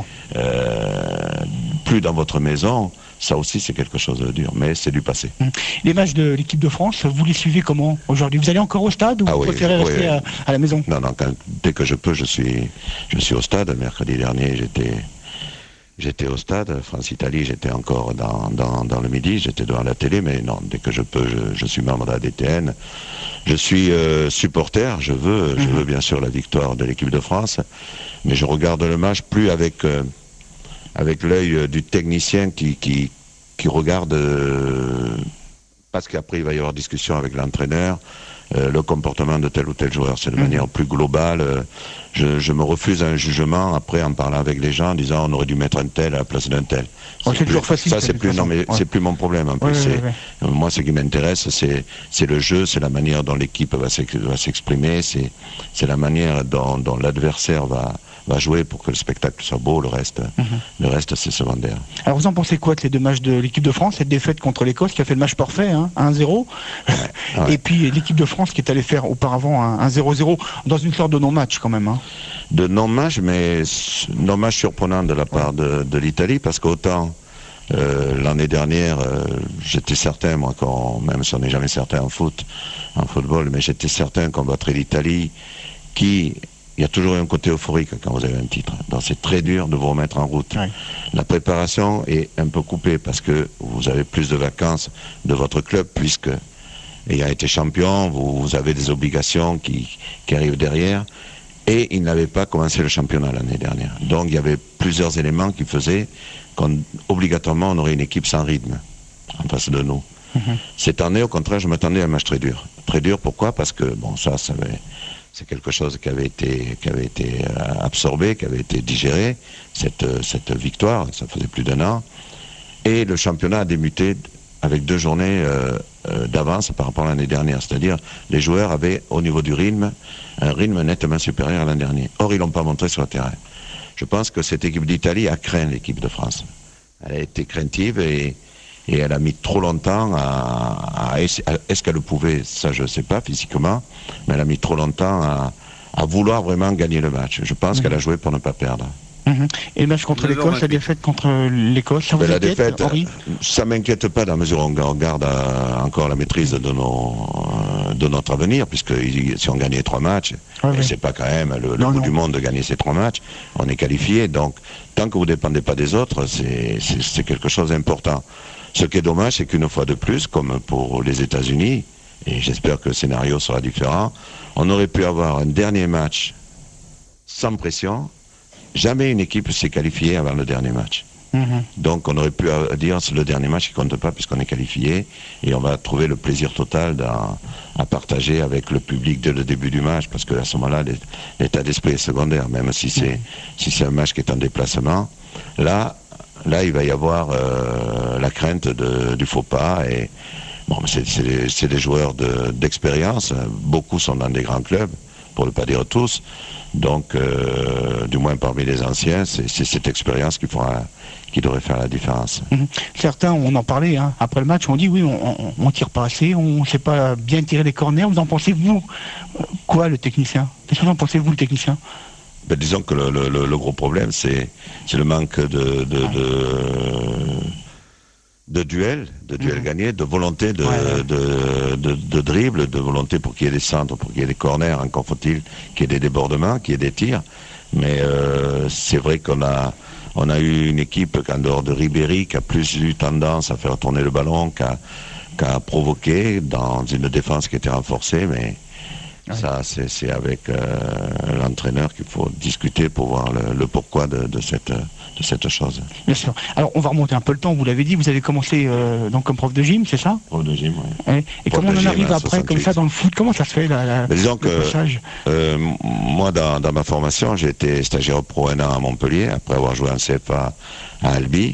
Speaker 1: euh, plus dans votre maison. Ça aussi, c'est quelque chose de dur, mais c'est du passé.
Speaker 2: Les matchs de l'équipe de France, vous les suivez comment aujourd'hui? Vous allez encore au stade ou ah, vous oui, préférez oui, rester oui. À, à la maison?
Speaker 1: Non, non, quand, dès que je peux, je suis, je suis au stade. Mercredi dernier, j'étais... J'étais au stade, France-Italie, j'étais encore dans, dans, dans le midi, j'étais devant la télé, mais non, dès que je peux, je, je suis membre de la D T N. Je suis euh, supporter, je veux, je veux bien sûr la victoire de l'équipe de France, mais je regarde le match plus avec, euh, avec l'œil du technicien qui, qui, qui regarde, euh, parce qu'après il va y avoir discussion avec l'entraîneur, euh, le comportement de tel ou tel joueur, c'est de mmh. manière plus globale. Euh, je, je me refuse à un jugement après en parlant avec les gens, en disant on aurait dû mettre un tel à la place d'un tel.
Speaker 2: Oh, c'est
Speaker 1: plus,
Speaker 2: toujours facile.
Speaker 1: Ça c'est plus, non mais ouais. c'est plus mon problème. En plus, ouais, c'est, ouais, ouais. Moi, ce qui m'intéresse, c'est, c'est le jeu, c'est la manière dont l'équipe va, va s'exprimer, c'est, c'est la manière dont, dont l'adversaire va, va jouer pour que le spectacle soit beau. Le reste, mmh. le reste, c'est secondaire.
Speaker 2: Alors vous en pensez quoi de ces deux matchs de l'équipe de France, cette défaite contre l'Écosse qui a fait le match parfait, hein, un zéro, ouais. et puis l'équipe de France qui est allée faire auparavant un zéro zéro dans une sorte de non-match quand même. Hein.
Speaker 1: De non-match, mais non-match surprenant de la part de, de l'Italie, parce qu'autant euh, l'année dernière, euh, j'étais certain, moi, quand, même si on n'est jamais certain en foot, en football, mais j'étais certain qu'on battrait l'Italie, qui, il y a toujours un côté euphorique quand vous avez un titre. Donc c'est très dur de vous remettre en route. Oui. La préparation est un peu coupée parce que vous avez plus de vacances de votre club, puisque ayant été champion, vous, vous avez des obligations qui, qui arrivent derrière. Et il n'avait pas commencé le championnat l'année dernière. Donc il y avait plusieurs éléments qui faisaient qu'obligatoirement on aurait une équipe sans rythme en face de nous. Mm-hmm. Cette année, au contraire, je m'attendais à un match très dur. Très dur, pourquoi? Parce que, bon, ça, ça avait, c'est quelque chose qui avait été, qui avait été euh, absorbé, qui avait été digéré, cette, cette victoire, ça faisait plus d'un an. Et le championnat a débuté avec deux journées euh, euh, d'avance par rapport à l'année dernière. C'est-à-dire, les joueurs avaient, au niveau du rythme, un rythme nettement supérieur à l'an dernier. Or, ils ne l'ont pas montré sur le terrain. Je pense que cette équipe d'Italie a craint l'équipe de France. Elle a été craintive et, et elle a mis trop longtemps à, à, à... Est-ce qu'elle le pouvait? Ça, je ne sais pas, physiquement. Mais elle a mis trop longtemps à, à vouloir vraiment gagner le match. Je pense mmh. qu'elle a joué pour ne pas perdre.
Speaker 2: Mmh. Et le match contre l'Écosse, la défaite contre l'Écosse, ça vous
Speaker 1: ben,
Speaker 2: inquiète,
Speaker 1: la défaite,
Speaker 2: Henri?
Speaker 1: ça m'inquiète pas dans la mesure où on garde à, encore la maîtrise de, nos, de notre avenir, puisque si on gagnait trois matchs, ouais, et c'est pas quand même le, le bout du monde de gagner ces trois matchs, on est qualifié. Donc, tant que vous ne dépendez pas des autres, c'est quelque chose d'important. Ce qui est dommage, c'est qu'une fois de plus, comme pour les États-Unis, et j'espère que le scénario sera différent, on aurait pu avoir un dernier match sans pression. Jamais une équipe s'est qualifiée avant le dernier match. Mmh. Donc on aurait pu dire c'est le dernier match qui compte pas puisqu'on est qualifié et on va trouver le plaisir total à partager avec le public dès le début du match, parce que à ce moment-là l'état d'esprit est secondaire, même si c'est mmh. si c'est un match qui est en déplacement. Là, là il va y avoir euh, la crainte de, du faux pas et bon, c'est des, des joueurs d'expérience, de, beaucoup sont dans des grands clubs, pour ne pas dire tous. Donc, euh, du moins parmi les anciens, c'est cette expérience qui fera, qui devrait faire la différence.
Speaker 2: Mmh. Certains, on en parlait, hein, après le match, on dit oui, on, on tire pas assez, on ne sait pas bien tirer les corners. Vous en pensez, vous, quoi, le technicien? Qu'est-ce que vous en pensez, vous, le technicien?
Speaker 1: Ben, disons que le, le, le gros problème, c'est le manque de... de, de de duel, de duel mmh. gagné, de volonté de, ouais. de, de, de dribble, de volonté pour qu'il y ait des centres, pour qu'il y ait des corners, encore faut-il qu'il y ait des débordements, qu'il y ait des tirs. Mais euh, c'est vrai qu'on a, on a eu une équipe qu'en dehors de Ribéry, qui a plus eu tendance à faire tourner le ballon, qu'à qu'à provoquer dans une défense qui était renforcée, mais ouais. ça c'est avec euh, l'entraîneur qu'il faut discuter pour voir le, le pourquoi de, de cette... de cette chose.
Speaker 2: Bien sûr. Alors on va remonter un peu le temps, vous l'avez dit, vous avez commencé euh, donc comme prof de gym, c'est ça?
Speaker 1: Prof de gym, oui.
Speaker 2: Et, et comment on en arrive après, soixante-huit. Comme ça, dans le foot, comment ça se fait la, la,
Speaker 1: disons que euh, moi, dans, dans ma formation, j'ai été stagiaire pro un an à Montpellier, après avoir joué en C F A à Albi.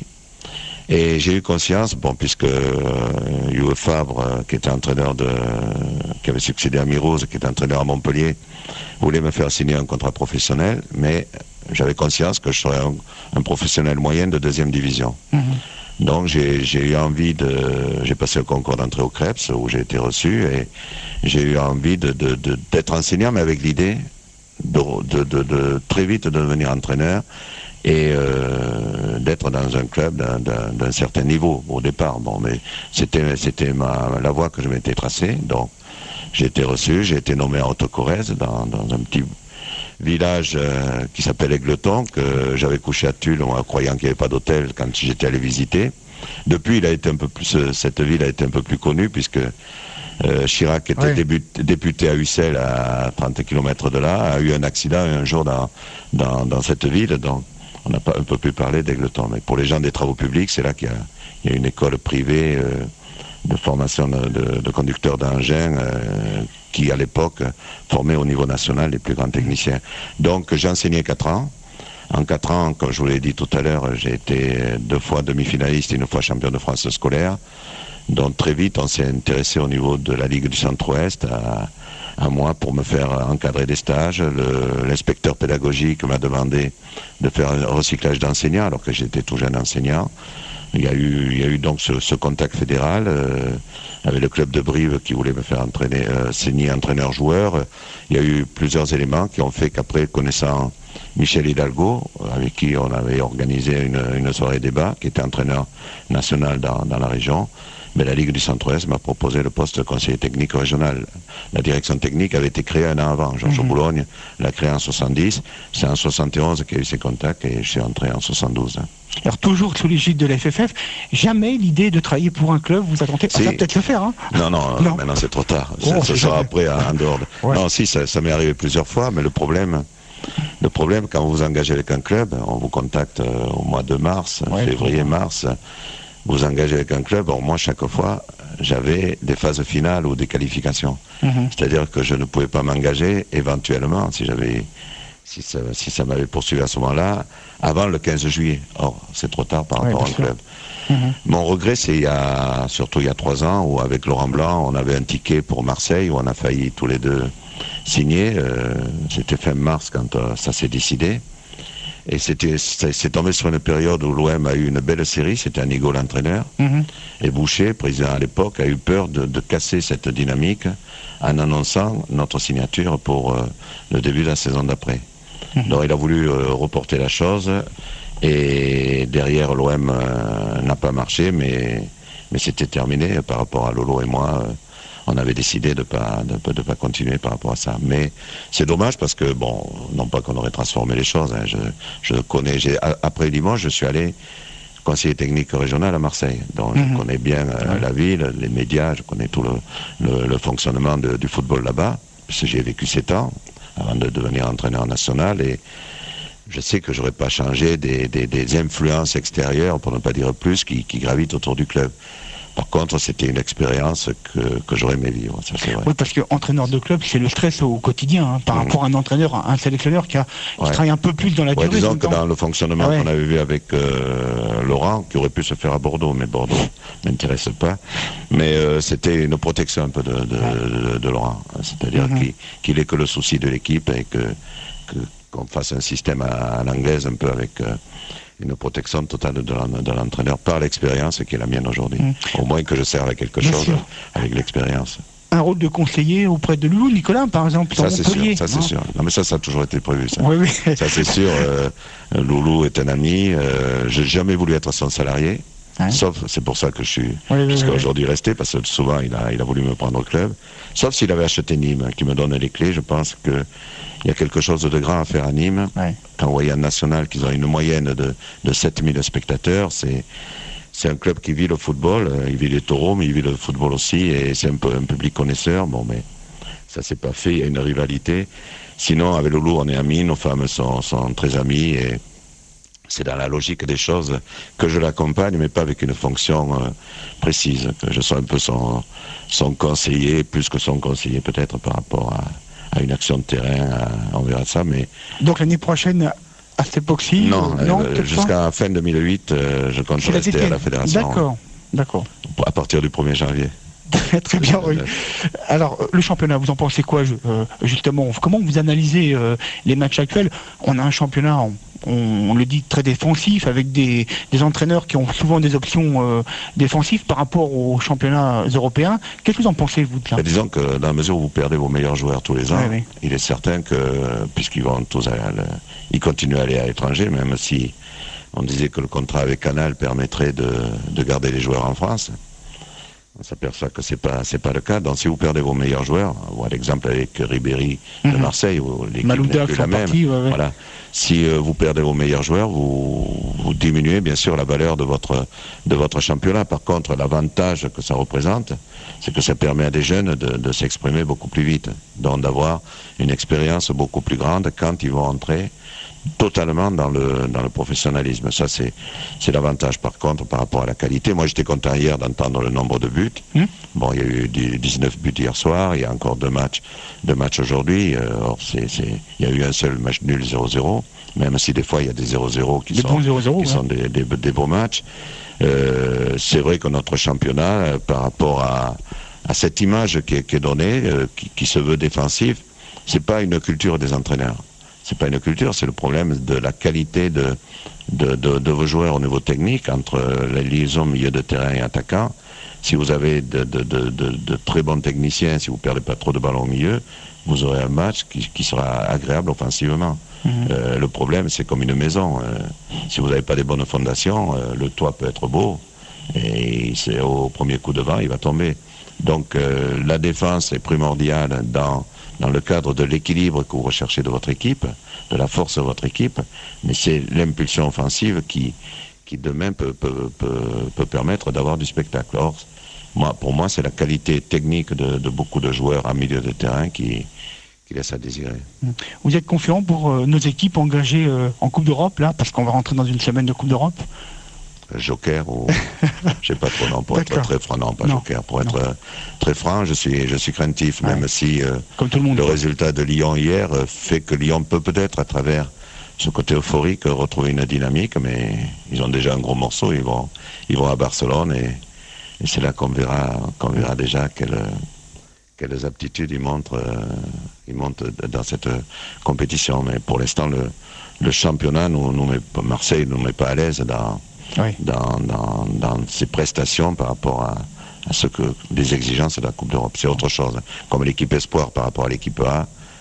Speaker 1: Et j'ai eu conscience, bon, puisque euh, Hugh Fabre, euh, qui était entraîneur de, qui avait succédé à Mirouz, qui était entraîneur à Montpellier, voulait me faire signer un contrat professionnel, mais j'avais conscience que je serais un, un professionnel moyen de deuxième division. Mmh. Donc j'ai eu envie de... J'ai passé le concours d'entrée au Krebs, où j'ai été reçu, et j'ai eu envie de, de, de, d'être enseignant, mais avec l'idée de, de, de, de très vite devenir entraîneur, et euh, d'être dans un club d'un certain niveau au départ. Bon, mais c'était c'était la voie que je m'étais tracée. Donc j'ai été reçu, j'ai été nommé à Haute-Corrèze, dans, dans un petit village euh, qui s'appelle Aigleton, que j'avais couché à Tulle en croyant qu'il n'y avait pas d'hôtel quand j'étais allé visiter. Depuis, il a été un peu plus, cette ville a été un peu plus connue, puisque euh, Chirac était ouais. député à Ussel, à trente kilomètres de là, a eu un accident un jour dans, dans, dans cette ville, donc on n'a pas un peu plus parlé d'Aigleton. Mais pour les gens des travaux publics, c'est là qu'il y, y a une école privée euh, de formation de, de, de conducteurs d'engins euh, qui, à l'époque, formait au niveau national les plus grands techniciens. Donc j'ai enseigné quatre ans. En quatre ans, comme je vous l'ai dit tout à l'heure, j'ai été deux fois demi-finaliste et une fois champion de France scolaire. Donc très vite, on s'est intéressé au niveau de la Ligue du Centre-Ouest à, à moi pour me faire encadrer des stages. L'inspecteur pédagogique m'a demandé de faire un recyclage d'enseignants alors que j'étais tout jeune enseignant. Il y a eu, il y a eu donc ce, ce contact fédéral euh, avec le club de Brive qui voulait me faire entraîner, euh, signer entraîneur-joueur. Il y a eu plusieurs éléments qui ont fait qu'après, connaissant Michel Hidalgo, avec qui on avait organisé une, une soirée débat, qui était entraîneur national dans, dans la région, mais la Ligue du Centre-Ouest m'a proposé le poste de conseiller technique régional. La direction technique avait été créée un an avant. Georges mmh. Boulogne l'a créée en soixante-dix. C'est en soixante et onze qu'il y a eu ces contacts et je suis entré en soixante-douze.
Speaker 2: Alors toujours sous l'égide de la F F F, jamais l'idée de travailler pour un club, vous attendez, si. Ça va peut-être le faire, hein?
Speaker 1: Non, non, non. Maintenant c'est trop tard. Oh, ce sera après en dehors. De... Ouais. Non, si, ça, ça m'est arrivé plusieurs fois, mais le problème... Le problème, quand vous vous engagez avec un club, on vous contacte euh, au mois de mars, ouais, février-mars, vous vous engagez avec un club, bon, moi chaque fois, j'avais des phases finales ou des qualifications. Mm-hmm. C'est-à-dire que je ne pouvais pas m'engager éventuellement, si j'avais, si ça, si ça m'avait poursuivi à ce moment-là, avant le quinze juillet. Or, c'est trop tard par rapport ouais, au club. Mm-hmm. Mon regret, c'est il y a, surtout il y a trois ans, où avec Laurent Blanc, on avait un ticket pour Marseille, où on a failli tous les deux signé, euh, c'était fin mars quand euh, ça s'est décidé, et c'était c'est tombé sur une période où l'O M a eu une belle série, c'était Anigo l'entraîneur, mm-hmm. et Boucher, président à l'époque, a eu peur de, de casser cette dynamique en annonçant notre signature pour euh, le début de la saison d'après. Mmh. Donc il a voulu euh, reporter la chose. Et derrière, l'O M euh, n'a pas marché, mais, mais c'était terminé. Par rapport à Lolo et moi, euh, on avait décidé de ne pas, de, de pas continuer par rapport à ça. Mais c'est dommage parce que, bon, non pas qu'on aurait transformé les choses. Hein, je, je connais, j'ai, après dimanche, je suis allé conseiller technique régional à Marseille. Donc mmh. je connais bien euh, mmh. la ville, les médias, je connais tout le, le, le fonctionnement de, du football là-bas. Parce que j'ai vécu sept ans avant de devenir entraîneur national et je sais que j'aurais pas changé des, des, des influences extérieures, pour ne pas dire plus, qui, qui gravitent autour du club. Par contre, c'était une expérience que, que j'aurais aimé vivre, ça c'est vrai.
Speaker 2: Oui, parce qu'entraîneur de club, c'est le stress au quotidien, hein, par mmh. rapport à un entraîneur, un sélectionneur qui, a, qui ouais. travaille un peu plus dans la
Speaker 1: ouais,
Speaker 2: durée.
Speaker 1: Disons que dans le fonctionnement ah ouais. qu'on avait vu avec euh, Laurent, qui aurait pu se faire à Bordeaux, mais Bordeaux m'intéresse pas, mais euh, c'était une protection un peu de, de, ouais. de, de Laurent, c'est-à-dire mmh. qu'il, qu'il ait que le souci de l'équipe et que, que qu'on fasse un système à, à l'anglaise un peu avec euh, une protection totale de, de l'entraîneur par l'expérience qui est la mienne aujourd'hui. Mmh. Au moins que je serve à quelque Bien chose sûr. Avec l'expérience.
Speaker 2: Un rôle de conseiller auprès de Loulou, Nicolas, par exemple.
Speaker 1: Ça c'est sûr, ça c'est sûr. Non mais ça, ça a toujours été prévu. Ça,
Speaker 2: oui, oui.
Speaker 1: ça c'est sûr. Euh, Loulou est un ami. Euh, j'ai jamais voulu être son salarié. Hein? Sauf, c'est pour ça que je suis oui, jusqu'à oui, aujourd'hui oui. resté, parce que souvent il a, il a voulu me prendre au club. Sauf s'il avait acheté Nîmes, qui me donne les clés. Je pense que il y a quelque chose de grand à faire à Nîmes. Ouais. Quand on voit Yann National, qu'ils ont une moyenne de, de sept mille spectateurs, c'est, c'est un club qui vit le football. Il vit les taureaux, mais il vit le football aussi, et c'est un peu un public connaisseur. Bon, mais ça s'est pas fait. Il y a une rivalité. Sinon, avec Loulou, on est amis. Nos femmes sont, sont très amies, et c'est dans la logique des choses que je l'accompagne, mais pas avec une fonction euh, précise. Que je sois un peu son, son conseiller, plus que son conseiller peut-être par rapport à, à une action de terrain, à, on verra ça. Mais
Speaker 2: donc l'année prochaine, à cette époque-ci
Speaker 1: Non, euh, non euh, jusqu'à fin deux mille huit, euh, je compte rester à la fédération.
Speaker 2: D'accord, d'accord.
Speaker 1: À partir du premier janvier.
Speaker 2: Très bien, oui. Alors, le championnat, vous en pensez quoi, euh, justement? Comment vous analysez euh, les matchs actuels? On a un championnat, on, on, on le dit, très défensif, avec des, des entraîneurs qui ont souvent des options euh, défensives par rapport aux championnats européens. Qu'est-ce que vous en pensez, vous, de ça?
Speaker 1: Disons que dans la mesure où vous perdez vos meilleurs joueurs tous les ans, oui, oui. il est certain que, puisqu'ils vont tous à, à, ils continuent à aller à l'étranger, même si on disait que le contrat avec Canal permettrait de, de garder les joueurs en France. On s'aperçoit que c'est pas c'est pas le cas. Donc si vous perdez vos meilleurs joueurs, on voit l'exemple avec Ribéry de mmh. Marseille, où l'équipe n'est plus la même. Partie, ouais, ouais. Voilà. Si euh, vous perdez vos meilleurs joueurs, vous, vous diminuez bien sûr la valeur de votre de votre championnat. Par contre, l'avantage que ça représente, c'est que ça permet à des jeunes de, de s'exprimer beaucoup plus vite, donc d'avoir une expérience beaucoup plus grande quand ils vont entrer totalement dans le dans le professionnalisme. Ça c'est c'est l'avantage. Par contre, par rapport à la qualité, moi j'étais content hier d'entendre le nombre de buts. Mmh. Bon, il y a eu dix-neuf buts hier soir, il y a encore deux matchs deux matchs aujourd'hui. Euh, or c'est c'est il y a eu un seul match nul zéro zéro, même si des fois il y a des zéro zéro qui des sont zéro zéro, qui ouais. sont des, des des beaux matchs. Euh, c'est vrai que notre championnat euh, par rapport à à cette image qui est, qui est donnée, euh, qui, qui se veut défensif, c'est pas une culture des entraîneurs. C'est pas une culture, c'est le problème de la qualité de, de, de, de vos joueurs au niveau technique, entre la liaison milieu de terrain et attaquant. Si vous avez de, de, de, de, de très bons techniciens, si vous perdez pas trop de ballons au milieu, vous aurez un match qui, qui sera agréable offensivement. Mmh. Euh, le problème, c'est comme une maison. Euh, si vous n'avez pas des bonnes fondations, euh, le toit peut être beau, et c'est au premier coup de vent, il va tomber. Donc euh, la défense est primordiale dans dans le cadre de l'équilibre que vous recherchez de votre équipe, de la force de votre équipe, mais c'est l'impulsion offensive qui, qui demain peut, peut, peut, peut permettre d'avoir du spectacle. Or, moi, pour moi, c'est la qualité technique de, de beaucoup de joueurs en milieu de terrain qui, qui laisse à désirer.
Speaker 2: Vous êtes confiant pour euh, nos équipes engagées euh, en Coupe d'Europe, là, parce qu'on va rentrer dans une semaine de Coupe d'Europe?
Speaker 1: Joker ou je sais pas trop, non, pour être très franc, non, pas non, Joker, pour non. être très franc, je suis je suis craintif, ouais. même si euh, Comme tout le, monde le résultat de Lyon hier euh, fait que Lyon peut peut-être à travers ce côté euphorique retrouver une dynamique, mais ils ont déjà un gros morceau, ils vont ils vont à Barcelone et, et c'est là qu'on verra qu'on verra déjà quelles quelles aptitudes ils montrent euh, ils montrent dans cette compétition. Mais pour l'instant le le championnat nous nous met Marseille nous met pas à l'aise dans Oui. Dans, dans, dans ses prestations par rapport à, à ce que les exigences de la Coupe d'Europe. C'est autre chose. Comme l'équipe Espoir par rapport à l'équipe A,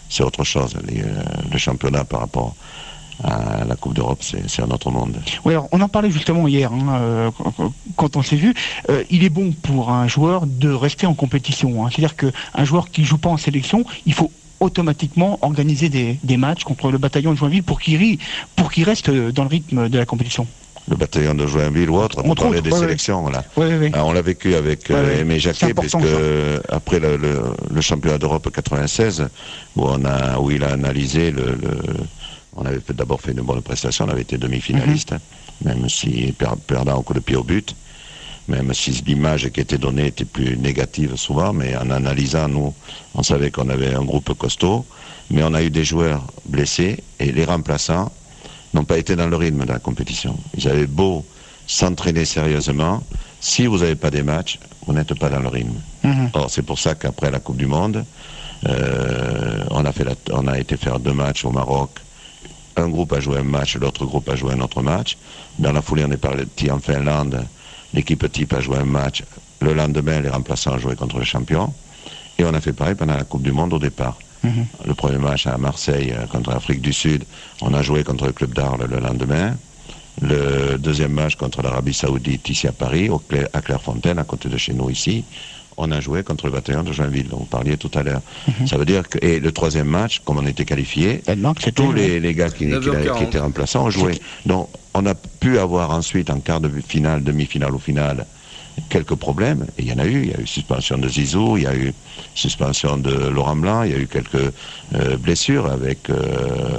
Speaker 1: c'est autre chose. Les, euh, le championnat par rapport à la Coupe d'Europe, c'est un autre monde.
Speaker 2: Oui, alors on en parlait justement hier, hein, euh, quand on s'est vu. Euh, il est bon pour un joueur de rester en compétition. Hein. C'est-à-dire qu'un joueur qui ne joue pas en sélection, il faut automatiquement organiser des, des matchs contre le bataillon de Joinville pour qu'il pour qu'il reste dans le rythme de la compétition.
Speaker 1: Le bataillon de Joinville ou autre, on parlait des
Speaker 2: ouais,
Speaker 1: sélections.
Speaker 2: Ouais.
Speaker 1: Voilà.
Speaker 2: Ouais, ouais.
Speaker 1: Alors, on l'a vécu avec euh,
Speaker 2: ouais,
Speaker 1: Aimé Jacquet, puisque euh, après le, le, le championnat d'Europe quatre-vingt-seize, où, on a, où il a analysé le... le on avait d'abord fait une bonne prestation, on avait été demi-finaliste, mm-hmm. même si perdant au coup de pied au but, même si l'image qui était donnée était plus négative souvent, mais en analysant, nous, on savait qu'on avait un groupe costaud, mais on a eu des joueurs blessés, et les remplaçants n'ont pas été dans le rythme de la compétition. Ils avaient beau s'entraîner sérieusement, si vous n'avez pas des matchs, vous n'êtes pas dans le rythme. Mm-hmm. Or, c'est pour ça qu'après la Coupe du Monde, euh, on, a fait la, on a été faire deux matchs au Maroc. Un groupe a joué un match, l'autre groupe a joué un autre match. Dans la foulée, on est parti en Finlande. L'équipe type a joué un match. Le lendemain, les remplaçants ont joué contre le champion. Et on a fait pareil pendant la Coupe du Monde au départ. Mm-hmm. Le premier match à Marseille contre l'Afrique du Sud, on a joué contre le club d'Arles le lendemain. Le deuxième match contre l'Arabie Saoudite ici à Paris, au Cla- à Clairefontaine, à côté de chez nous ici. On a joué contre le bataillon de Joinville, dont vous parliez tout à l'heure. Mm-hmm. Ça veut dire que, et le troisième match, comme on était qualifiés, tous les, les gars qui, qui, qui étaient remplaçants ont joué. Donc, on a pu avoir ensuite, en quart de finale, demi-finale ou finale, quelques problèmes. Et il y en a eu. Il y a eu suspension de Zizou, il y a eu suspension de Laurent Blanc, il y a eu quelques euh, blessures avec, euh,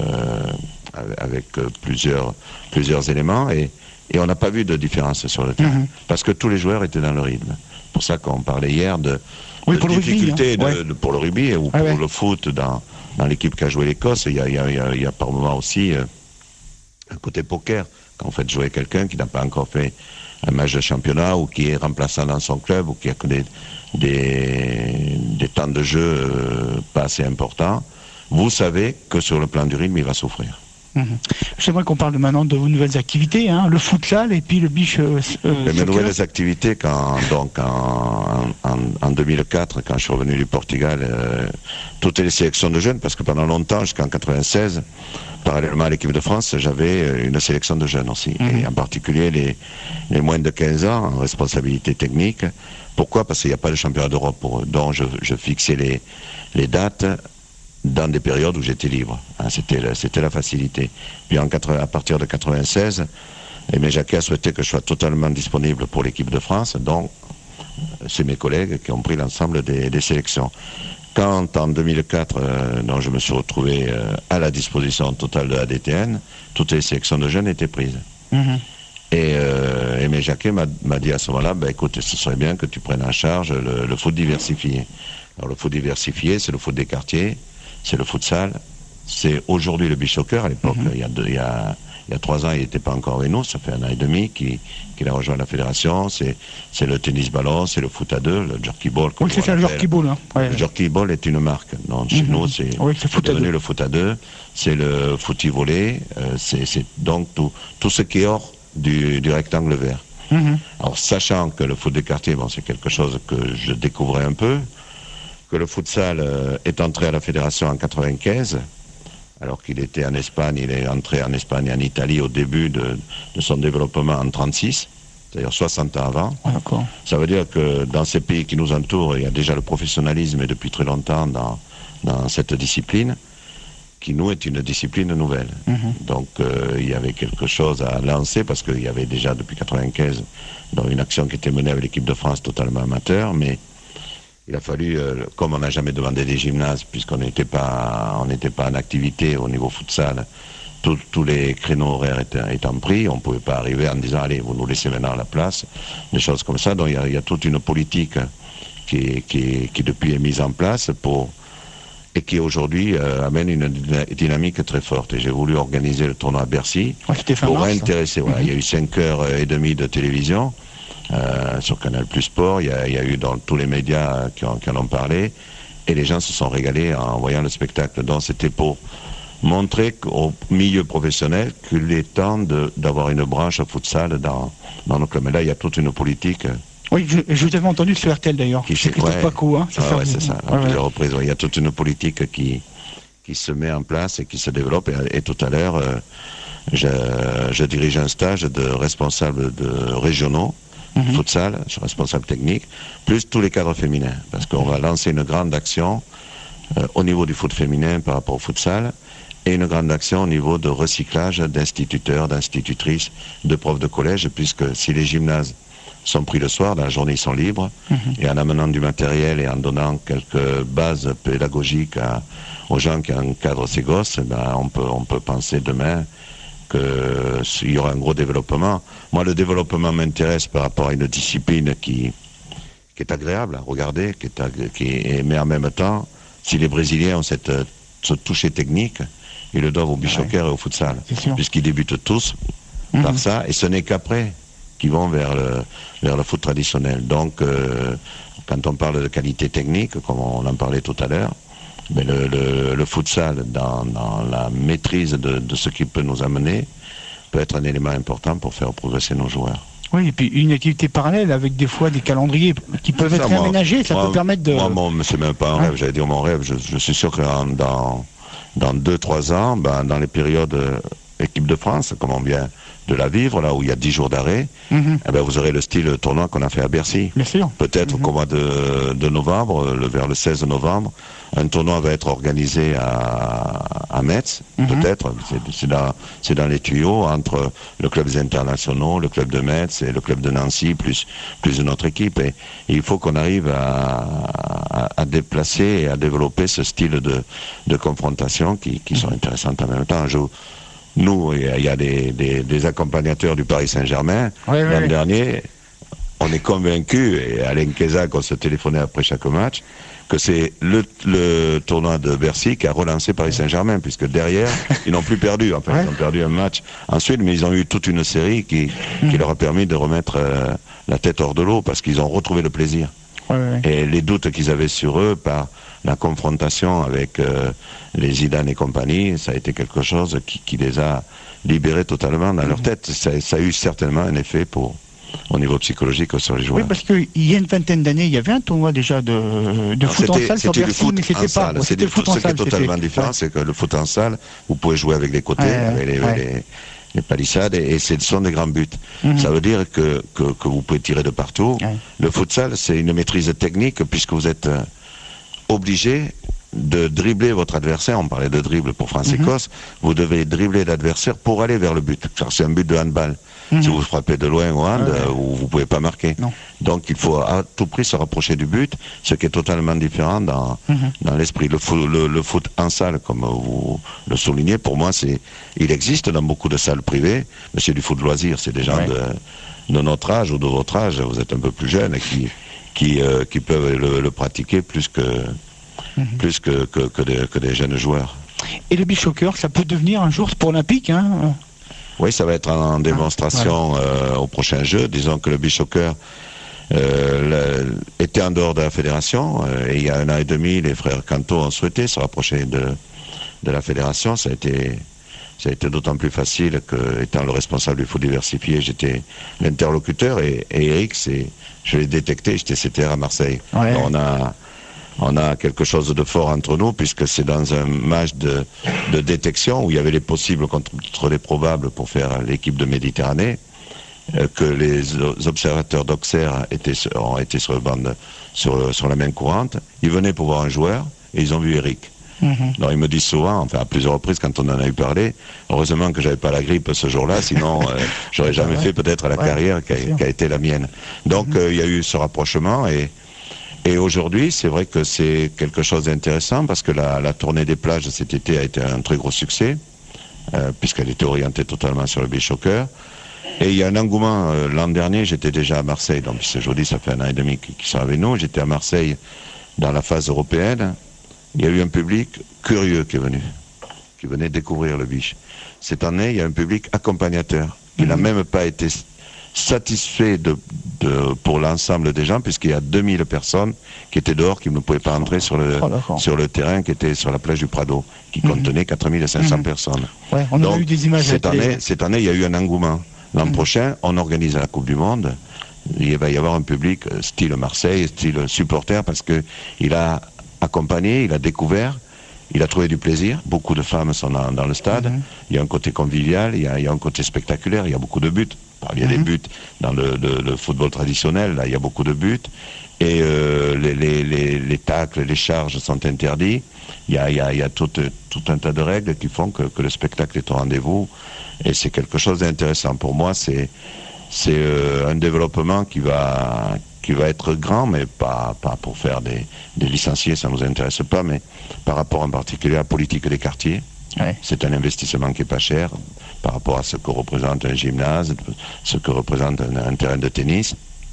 Speaker 1: avec euh, plusieurs, plusieurs éléments. Et, et on n'a pas vu de différence sur le terrain. Mm-hmm. Parce que tous les joueurs étaient dans le rythme. C'est pour ça qu'on parlait hier de,
Speaker 2: oui,
Speaker 1: de
Speaker 2: pour
Speaker 1: difficultés
Speaker 2: le rugby, hein.
Speaker 1: de, de, pour le rugby ou ah, pour ouais. le foot dans, dans l'équipe qui a joué l'Écosse. Il y a, il y a, il y a, il y a par moment aussi euh, un côté poker. Quand vous faites jouer quelqu'un qui n'a pas encore fait un match de championnat ou qui est remplaçant dans son club ou qui a que des, des, des temps de jeu euh, pas assez importants, vous savez que sur le plan du rythme, il va souffrir.
Speaker 2: Mmh. J'aimerais qu'on parle maintenant de vos nouvelles activités, hein, le futsal et puis le beach euh,
Speaker 1: euh, Mes nouvelles activités, quand, donc en, en, en deux mille quatre, quand je suis revenu du Portugal, euh, toutes les sélections de jeunes, parce que pendant longtemps, jusqu'en quatre-vingt-seize, parallèlement à l'équipe de France, j'avais une sélection de jeunes aussi, mmh. et en particulier les, les moins de quinze ans en responsabilité technique. Pourquoi? Parce qu'il n'y a pas de championnat d'Europe pour eux, donc je, je fixais les, les dates dans des périodes où j'étais libre. Hein, c'était, la, c'était la facilité. Puis en quatre, à partir de quatre-vingt-seize, Aimé Jacquet a souhaité que je sois totalement disponible pour l'équipe de France, donc c'est mes collègues qui ont pris l'ensemble des, des sélections. Quand en deux mille quatre, euh, non, je me suis retrouvé euh, à la disposition totale de la D T N, toutes les sélections de jeunes étaient prises. Mmh. Et euh, Aimé Jacquet m'a, m'a dit à ce moment-là, bah, écoute, ce serait bien que tu prennes en charge le, le foot diversifié. Alors le foot diversifié, c'est le foot des quartiers, c'est le futsal, c'est aujourd'hui le beach soccer. À l'époque, mm-hmm. il, y a deux, il, y a, il y a trois ans, il n'était pas encore avec nous, ça fait un an et demi qu'il, qu'il a rejoint la fédération. C'est, c'est le tennis ballon, c'est le foot à deux, le jerky ball.
Speaker 2: Oui, c'est ça, le jerky ball. Hein. Ouais.
Speaker 1: Le jerky ball est une marque. Donc, chez mm-hmm. nous, c'est,
Speaker 2: oui, c'est,
Speaker 1: c'est devenu le foot à deux, c'est le footy volley, euh, c'est, c'est donc tout, tout ce qui est hors du, du rectangle vert. Mm-hmm. Alors, sachant que le foot des quartiers, bon, c'est quelque chose que je découvrais un peu, que le futsal euh, est entré à la fédération en quatre-vingt-quinze, alors qu'il était en Espagne, il est entré en Espagne et en Italie au début de, de son développement en trente-six, c'est-à-dire soixante ans avant.
Speaker 2: Ah, d'accord.
Speaker 1: Ça veut dire que dans ces pays qui nous entourent, il y a déjà le professionnalisme et depuis très longtemps dans, dans cette discipline, qui nous est une discipline nouvelle. Mm-hmm. Donc euh, il y avait quelque chose à lancer parce qu'il y avait déjà depuis quatre-vingt-quinze dans une action qui était menée avec l'équipe de France totalement amateur, mais il a fallu, euh, comme on n'a jamais demandé des gymnases, puisqu'on n'était pas, on n'était pas en activité au niveau futsal, tous, tous les créneaux horaires étant, étant pris, on ne pouvait pas arriver en disant allez, vous nous laissez maintenant la place, des choses comme ça. Donc il y a, il y a toute une politique qui, qui, qui depuis est mise en place pour, et qui aujourd'hui euh, amène une dynamique très forte. Et j'ai voulu organiser le tournoi à Bercy
Speaker 2: ouais,
Speaker 1: pour
Speaker 2: mars,
Speaker 1: intéresser. Voilà, mm-hmm. Il y a eu cinq heures et demie de télévision. Euh, sur Canal Plus Sport, il y, a, il y a eu dans tous les médias qui en, qui en ont parlé, et les gens se sont régalés en voyant le spectacle. Donc c'était pour montrer au milieu professionnel qu'il est temps de, d'avoir une branche futsal dans, dans nos clubs. Mais là, il y a toute une politique.
Speaker 2: Oui, je, je vous avais entendu sur R T L d'ailleurs.
Speaker 1: Qui
Speaker 2: c'est Christophe
Speaker 1: ouais,
Speaker 2: Paco, hein, c'est
Speaker 1: ah,
Speaker 2: ça.
Speaker 1: Ouais, c'est ça, à ouais, plusieurs ouais. reprises. Ouais. Il y a toute une politique qui, qui se met en place et qui se développe. Et, et tout à l'heure, euh, je, je dirige un stage de responsables de régionaux, mmh. futsal, je suis responsable technique, plus tous les cadres féminins. Parce qu'on va lancer une grande action euh, au niveau du foot féminin par rapport au futsal, et une grande action au niveau de recyclage d'instituteurs, d'institutrices, de profs de collège, puisque si les gymnases sont pris le soir, dans la journée ils sont libres, mmh. et en amenant du matériel et en donnant quelques bases pédagogiques à, aux gens qui encadrent ces gosses, ben, on peut, on peut penser demain qu'il y aura un gros développement. Moi, le développement m'intéresse par rapport à une discipline qui, qui est agréable à regarder, qui est, qui est, mais en même temps, si les Brésiliens ont cette, ce toucher technique, ils le doivent au beach soccer ouais. et au futsal, puisqu'ils débutent tous mmh. par ça, et ce n'est qu'après qu'ils vont vers le, vers le foot traditionnel. Donc, euh, quand on parle de qualité technique, comme on en parlait tout à l'heure, mais le, le, le futsal, dans, dans la maîtrise de, de ce qui peut nous amener, peut être un élément important pour faire progresser nos joueurs.
Speaker 2: Oui, et puis une activité parallèle avec des fois des calendriers qui peuvent ça, être moi, aménagés, ça moi, peut permettre de...
Speaker 1: Moi, mon, c'est même pas un hein? rêve, j'allais dire mon rêve, je, je suis sûr que dans... Dans deux trois ans, ben, dans les périodes euh, équipe de France, comme on vient de la vivre, là où il y a dix jours d'arrêt, mm-hmm. eh ben, vous aurez le style tournoi qu'on a fait à Bercy. Peut-être mm-hmm. qu'au mois de, de novembre, le, vers le seize novembre, un tournoi va être organisé à, à Metz, mm-hmm. peut-être, c'est dans, c'est dans les tuyaux, entre le club des internationaux, le club de Metz et le club de Nancy, plus, plus une autre équipe. Et, et il faut qu'on arrive à, à, à déplacer et à développer ce style de, de confrontation qui, qui mm-hmm. sont intéressantes en même temps. Je, Nous, il y a des, des, des accompagnateurs du Paris Saint-Germain. Oui, L'an oui. dernier, on est convaincus, et Alain Kézac, on se téléphonait après chaque match, que c'est le, le tournoi de Bercy qui a relancé Paris Saint-Germain, puisque derrière, ils n'ont plus perdu. Enfin, ouais. ils ont perdu un match ensuite, mais ils ont eu toute une série qui, mmh. qui leur a permis de remettre euh, la tête hors de l'eau, parce qu'ils ont retrouvé le plaisir. Ouais, ouais. Et les doutes qu'ils avaient sur eux par la confrontation avec euh, les Zidane et compagnie, ça a été quelque chose qui, qui les a libérés totalement dans mmh. leur tête. Ça, ça a eu certainement un effet pour, au niveau psychologique sur les joueurs.
Speaker 2: Oui, parce qu'il y a une vingtaine d'années, il y avait un tournoi déjà de, de non, foot en salle sur Bercy, mais c'était pas...
Speaker 1: Ouais, c'était le foot en salle. Ce qui est totalement différent, ouais. c'est que le foot en salle, vous pouvez jouer avec les côtés, ouais, avec les... Ouais. les les palissades, et, et ce sont des grands buts. Mmh. Ça veut dire que, que, que vous pouvez tirer de partout. Ouais. Le futsal, c'est une maîtrise technique, puisque vous êtes euh, obligé de dribbler votre adversaire. On parlait de dribble pour France-Écosse. Mmh. Vous devez dribbler l'adversaire pour aller vers le but. Car c'est un but de handball. Mmh. Si vous frappez de loin au hand, ouais. euh, vous ne pouvez pas marquer. Non. Donc il faut à tout prix se rapprocher du but, ce qui est totalement différent dans, mmh. dans l'esprit. Le, le, le foot en salle, comme vous le soulignez, pour moi, c'est, il existe dans beaucoup de salles privées, mais c'est du foot loisir. C'est des gens ouais. de, de notre âge ou de votre âge, vous êtes un peu plus jeunes, qui, qui, euh, qui peuvent le, le pratiquer plus que, mmh. plus que, que, que, des, que des jeunes joueurs.
Speaker 2: Et le beach soccer, ça peut devenir un jour sport olympique, hein?
Speaker 1: Oui, ça va être en démonstration ah, voilà. euh, au prochain jeu. Disons que le beach soccer euh, le, était en dehors de la fédération. Euh, et il y a un an et demi, les frères Canto ont souhaité se rapprocher de, de la fédération. Ça a été, ça a été d'autant plus facile que, étant le responsable du foot diversifié, j'étais l'interlocuteur. Et, et Eric, c'est, je l'ai détecté, j'étais C T R à Marseille. Ouais. On a... On a quelque chose de fort entre nous, puisque c'est dans un match de, de détection où il y avait les possibles contre, contre les probables pour faire l'équipe de Méditerranée, euh, que les observateurs d'Auxerre étaient, ont été sur, le bande, sur, sur la main courante. Ils venaient pour voir un joueur et ils ont vu Eric. Mm-hmm. Donc ils me disent souvent, enfin à plusieurs reprises quand on en a eu parlé, heureusement que j'avais pas la grippe ce jour-là, sinon euh, j'aurais jamais ouais. fait peut-être la ouais. carrière qui a, qui a été la mienne. Donc il mm-hmm. euh, y a eu ce rapprochement et Et aujourd'hui, c'est vrai que c'est quelque chose d'intéressant parce que la, la tournée des plages cet été a été un très gros succès, euh, puisqu'elle était orientée totalement sur le beach soccer. Et il y a un engouement. Euh, l'an dernier, j'étais déjà à Marseille, donc c'est joli, ça fait un an et demi qu'ils sont avec nous. J'étais à Marseille dans la phase européenne. Il y a eu un public curieux qui est venu, qui venait découvrir le beach. Cette année, il y a un public accompagnateur qui mmh. n'a même pas été satisfait de, de, pour l'ensemble des gens, puisqu'il y a deux mille personnes qui étaient dehors, qui ne pouvaient pas entrer sur le, oh, sur le terrain qui était sur la plage du Prado, qui mmh. contenait quatre mille cinq cents mmh. personnes.
Speaker 2: Ouais, on Donc, a eu des images
Speaker 1: cette année, cette année, il y a eu un engouement. L'an mmh. prochain, on organise la Coupe du Monde. Il va y avoir un public style Marseille, style supporter, parce qu'il a accompagné, il a découvert, il a trouvé du plaisir. Beaucoup de femmes sont dans, dans le stade. Mm-hmm. Il y a un côté convivial, il y a, il y a un côté spectaculaire, il y a beaucoup de buts. Alors, il y a mm-hmm. des buts dans le, le, le football traditionnel, là, il y a beaucoup de buts. Et euh, les, les, les, les tacles, les charges sont interdits. Il y a, il y a, il y a tout, tout un tas de règles qui font que, que le spectacle est au rendez-vous. Et c'est quelque chose d'intéressant. Pour moi, c'est, c'est euh, un développement qui va... qui va être grand, mais pas, pas pour faire des, des licenciés, ça ne nous intéresse pas, mais par rapport en particulier à la politique des quartiers. Ouais. C'est un investissement qui n'est pas cher par rapport à ce que représente un gymnase, ce que représente un, un terrain de tennis.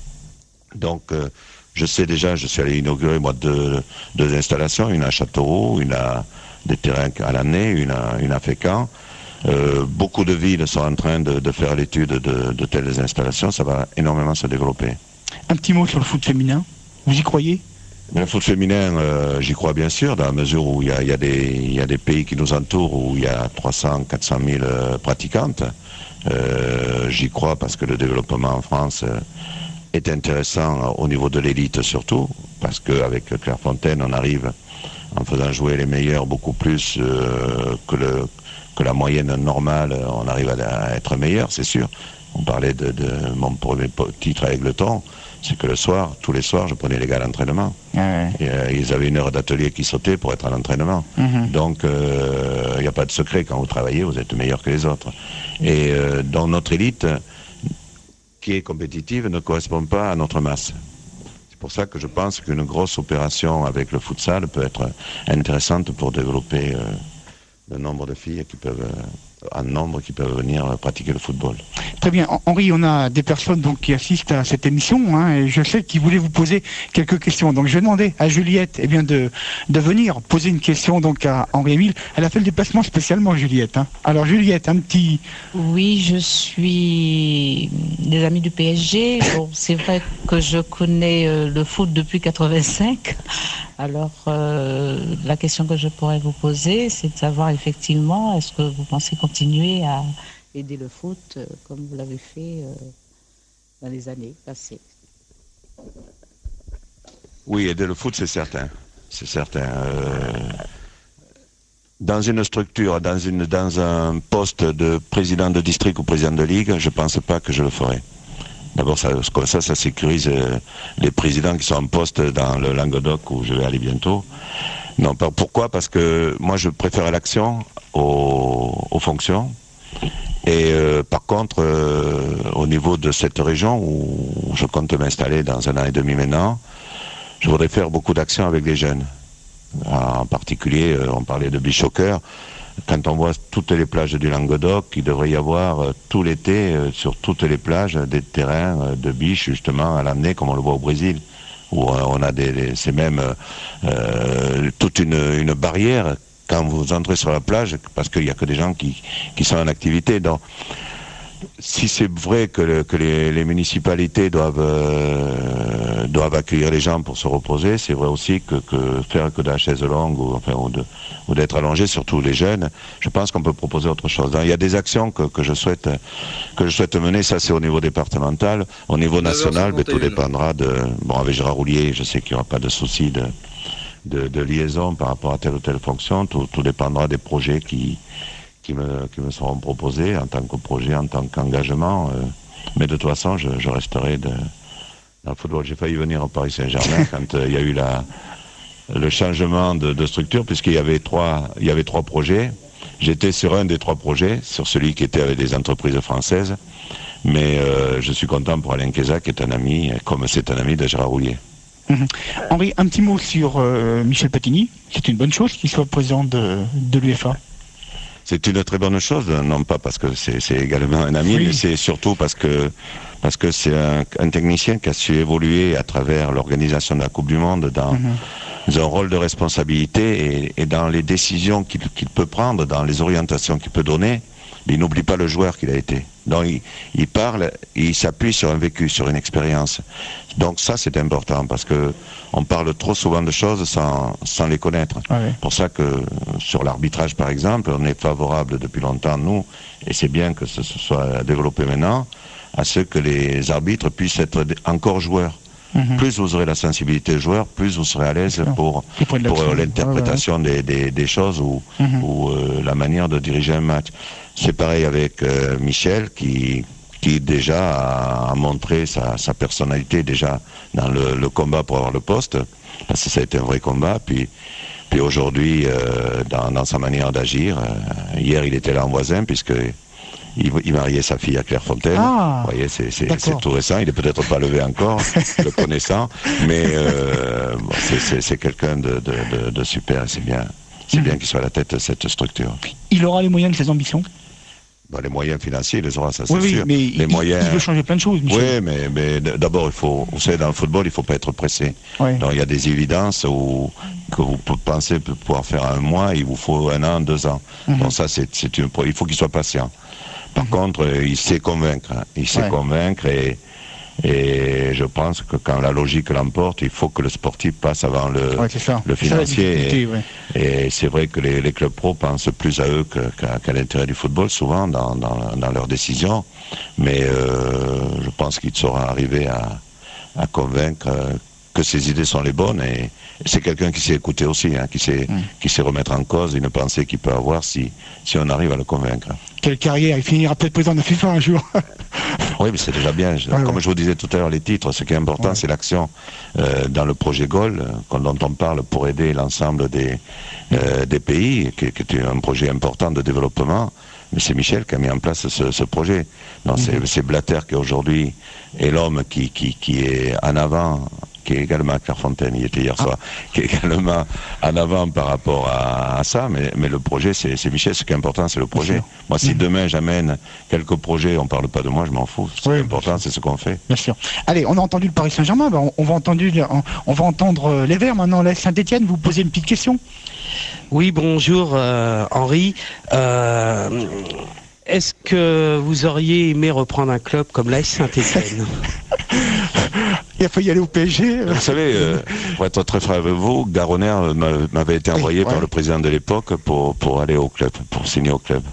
Speaker 1: Donc, euh, je sais déjà, je suis allé inaugurer moi deux, deux installations, une à Châteauroux, une à des terrains à l'année, une à, une à Fécamp. Euh, beaucoup de villes sont en train de, de faire l'étude de, de telles installations, ça va énormément se développer.
Speaker 2: Un petit mot sur le foot féminin, vous y croyez?
Speaker 1: Le foot féminin, euh, j'y crois bien sûr, dans la mesure où il y a, y a des, y a des pays qui nous entourent où il y a trois cents, quatre cent mille euh, pratiquantes. Euh, j'y crois parce que le développement en France euh, est intéressant au niveau de l'élite surtout, parce qu'avec Clairefontaine, on arrive, en faisant jouer les meilleurs beaucoup plus euh, que, le, que la moyenne normale, on arrive à, à être meilleur, c'est sûr. On parlait de, de mon premier titre avec le temps, c'est que le soir, tous les soirs, je prenais les gars à l'entraînement. Ah ouais. Et, euh, ils avaient une heure d'atelier qui sautait pour être à l'entraînement. Mm-hmm. Donc, il euh, n'y a pas de secret, quand vous travaillez, vous êtes meilleur que les autres. Et euh, dans notre élite, qui est compétitive, ne correspond pas à notre masse. C'est pour ça que je pense qu'une grosse opération avec le futsal peut être intéressante pour développer euh, le nombre de filles qui peuvent... Euh, en nombre qui peuvent venir pratiquer le football.
Speaker 2: Très bien. Henri, on a des personnes donc qui assistent à cette émission, hein, et je sais qu'ils voulaient vous poser quelques questions. Donc je vais demander à Juliette eh bien, de, de venir poser une question donc à Henri-Émile. Elle a fait le déplacement spécialement, Juliette. Hein. Alors Juliette, un petit...
Speaker 4: Oui, je suis des amis du P S G. Bon, c'est vrai que je connais euh, le foot depuis quatre-vingt-cinq. Alors, euh, la question que je pourrais vous poser, c'est de savoir effectivement, est-ce que vous pensez continuer à aider le foot euh, comme vous l'avez fait euh, dans les années passées?
Speaker 1: Oui, aider le foot, c'est certain. C'est certain. Euh, dans une structure, dans, une, dans un poste de président de district ou président de ligue, je ne pense pas que je le ferai. D'abord, ça, comme ça, ça sécurise euh, les présidents qui sont en poste dans le Languedoc où je vais aller bientôt. Non, pas, pourquoi? Parce que moi, je préfère l'action aux, aux fonctions. Et euh, par contre, euh, au niveau de cette région où je compte m'installer dans un an et demi maintenant, je voudrais faire beaucoup d'actions avec les jeunes. En particulier, euh, on parlait de beach soccer. Quand on voit toutes les plages du Languedoc, il devrait y avoir euh, tout l'été, euh, sur toutes les plages, des terrains euh, de biche, justement, à l'année, comme on le voit au Brésil, où euh, on a des, des c'est même euh, toute une, une barrière quand vous entrez sur la plage, parce qu'il n'y a que des gens qui, qui sont en activité. Donc, si c'est vrai que, le, que les, les municipalités doivent, euh, doivent accueillir les gens pour se reposer, c'est vrai aussi que, que faire que de la chaise longue ou, enfin, ou, de, ou d'être allongé, surtout les jeunes, je pense qu'on peut proposer autre chose. Donc, il y a des actions que, que, je souhaite, que je souhaite mener, ça c'est au niveau départemental. Au niveau national, mais tout dépendra de... Bon, avec Gérard Roulier, je sais qu'il n'y aura pas de souci de, de, de liaison par rapport à telle ou telle fonction, tout, tout dépendra des projets qui... Qui me, qui me seront proposés en tant que projet, en tant qu'engagement. Euh, mais de toute façon, je, je resterai de, dans le football. J'ai failli venir au Paris Saint-Germain quand euh, il y a eu la, le changement de, de structure, puisqu'il y avait trois, il y avait trois projets. J'étais sur un des trois projets, sur celui qui était avec des entreprises françaises. Mais euh, je suis content pour Alain Kéza, qui est un ami, comme c'est un ami de Gérard Roulier.
Speaker 2: Mmh. Henri, un petit mot sur euh, Michel Platini. C'est une bonne chose qu'il soit président de, de l'U F A.
Speaker 1: C'est une très bonne chose, non pas parce que c'est, c'est également un ami, oui. Mais c'est surtout parce que parce que c'est un, un technicien qui a su évoluer à travers l'organisation de la Coupe du Monde dans, mmh. dans un rôle de responsabilité et, et dans les décisions qu'il, qu'il peut prendre, dans les orientations qu'il peut donner. Mais il n'oublie pas le joueur qu'il a été. Donc il, il parle, il s'appuie sur un vécu, sur une expérience. Donc ça c'est important parce que on parle trop souvent de choses sans, sans les connaître. Ah oui. Pour ça que sur l'arbitrage par exemple, on est favorable depuis longtemps nous, et c'est bien que ce soit développé maintenant, à ce que les arbitres puissent être encore joueurs. Mmh. Plus vous aurez la sensibilité joueur, plus vous serez à l'aise pour, pour l'interprétation ouais, ouais. des, des, des choses ou, mmh. ou euh, la manière de diriger un match. C'est pareil avec euh, Michel qui, qui déjà a, a montré sa, sa personnalité déjà dans le, le combat pour avoir le poste, parce que ça a été un vrai combat. Puis, puis aujourd'hui, euh, dans, dans sa manière d'agir, euh, hier il était là en voisin puisque Il, il mariait sa fille à Clairefontaine. Ah, vous voyez, c'est tout récent. Il est peut-être pas levé encore, le connaissant, mais euh, bon, c'est quelqu'un de, de, de, de super. C'est bien, c'est mmh. bien qu'il soit à la tête de cette structure.
Speaker 2: Il aura les moyens de ses ambitions.
Speaker 1: Bon, les moyens financiers, il les aura, ça c'est
Speaker 2: oui,
Speaker 1: sûr.
Speaker 2: Oui, mais
Speaker 1: les
Speaker 2: il,
Speaker 1: moyens...
Speaker 2: il veut changer plein de choses, Michel.
Speaker 1: Oui, mais, mais d'abord, il faut, vous savez, dans le football, il ne faut pas être pressé. Oui. Donc, il y a des évidences où, que vous pensez pouvoir faire un mois, il vous faut un an, deux ans. Mmh. Donc ça, c'est une, il faut qu'il soit patient. Par mmh. contre, il sait convaincre. Hein. Il sait ouais. convaincre et, et je pense que quand la logique l'emporte, il faut que le sportif passe avant le, ouais, le financier. Et, ouais. et c'est vrai que les, les clubs pro pensent plus à eux qu'à qu l'intérêt du football, souvent, dans, dans, dans leurs décisions. Mais euh, je pense qu'il saura arriver à, à convaincre que ses idées sont les bonnes. Et, et c'est quelqu'un qui sait écouter aussi, hein, qui, sait, mmh. qui sait remettre en cause une pensée qu'il peut avoir si, si on arrive à le convaincre.
Speaker 2: Quelle carrière, il finira peut-être président de la FIFA un jour.
Speaker 1: Oui, mais c'est déjà bien. Je, ouais, comme ouais. je vous disais tout à l'heure, les titres, ce qui est important, ouais. c'est l'action euh, dans le projet Goal, euh, dont on parle pour aider l'ensemble des, euh, des pays, qui, qui est un projet important de développement. Mais c'est Michel qui a mis en place ce, ce projet. Non, mmh. c'est Blatter qui aujourd'hui est l'homme qui, qui, qui est en avant, qui est également à Clairefontaine, il était hier soir, ah. qui est également en avant par rapport à, à ça, mais, mais le projet, c'est Michel, ce qui est important, c'est le projet. Moi, si mmh. demain j'amène quelques projets, on ne parle pas de moi, je m'en fous. Ce oui, qui est important, c'est ce qu'on fait.
Speaker 2: Bien sûr. Allez, on a entendu le Paris Saint-Germain, ben on, on, va entendre, on, on va entendre les Verts maintenant, la Saint-Etienne, vous posez une petite question.
Speaker 5: Oui, bonjour euh, Henri. Euh, Est-ce que vous auriez aimé reprendre un club comme l'A S Saint-Etienne?
Speaker 2: Il a failli aller au P S G.
Speaker 1: Vous savez, euh, pour être très franc avec vous, Garonner m'avait été envoyé oui, ouais. par le président de l'époque pour, pour aller au club, pour signer au club.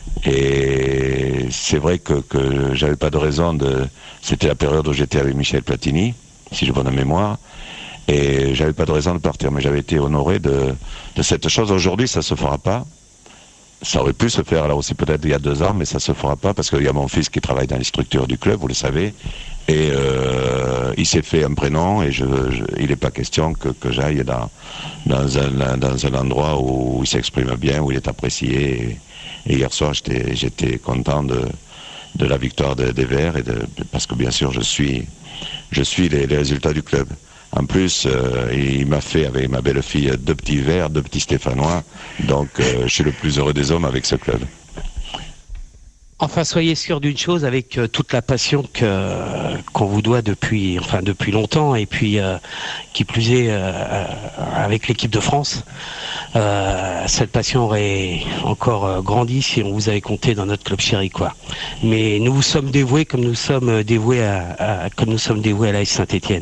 Speaker 1: Et c'est vrai que, que j'avais pas de raison de... C'était la période où j'étais avec Michel Platini, si j'ai bonne mémoire, et j'avais pas de raison de partir, mais j'avais été honoré de, de cette chose. Aujourd'hui, ça se fera pas. Ça aurait pu se faire là aussi peut-être il y a deux ans, mais ça se fera pas parce qu'il y a mon fils qui travaille dans les structures du club, vous le savez, et euh, il s'est fait un prénom et je, je, il n'est pas question que, que j'aille dans, dans, un, dans un endroit où il s'exprime bien, où il est apprécié. Et, et hier soir, j'étais content de, de la victoire de, des Verts, et de, parce que bien sûr, je suis, je suis les, les résultats du club. En plus, euh, il m'a fait avec ma belle-fille deux petits Verts, deux petits Stéphanois. Donc, euh, je suis le plus heureux des hommes avec ce club.
Speaker 5: Enfin, soyez sûr d'une chose, avec euh, toute la passion que euh, qu'on vous doit depuis, enfin depuis longtemps, et puis euh, qui plus est euh, avec l'équipe de France, euh, cette passion aurait encore euh, grandi si on vous avait compté dans notre club chéri, quoi. Mais nous vous sommes dévoués comme nous sommes dévoués à, à comme nous sommes dévoués à l'A S Saint-Etienne.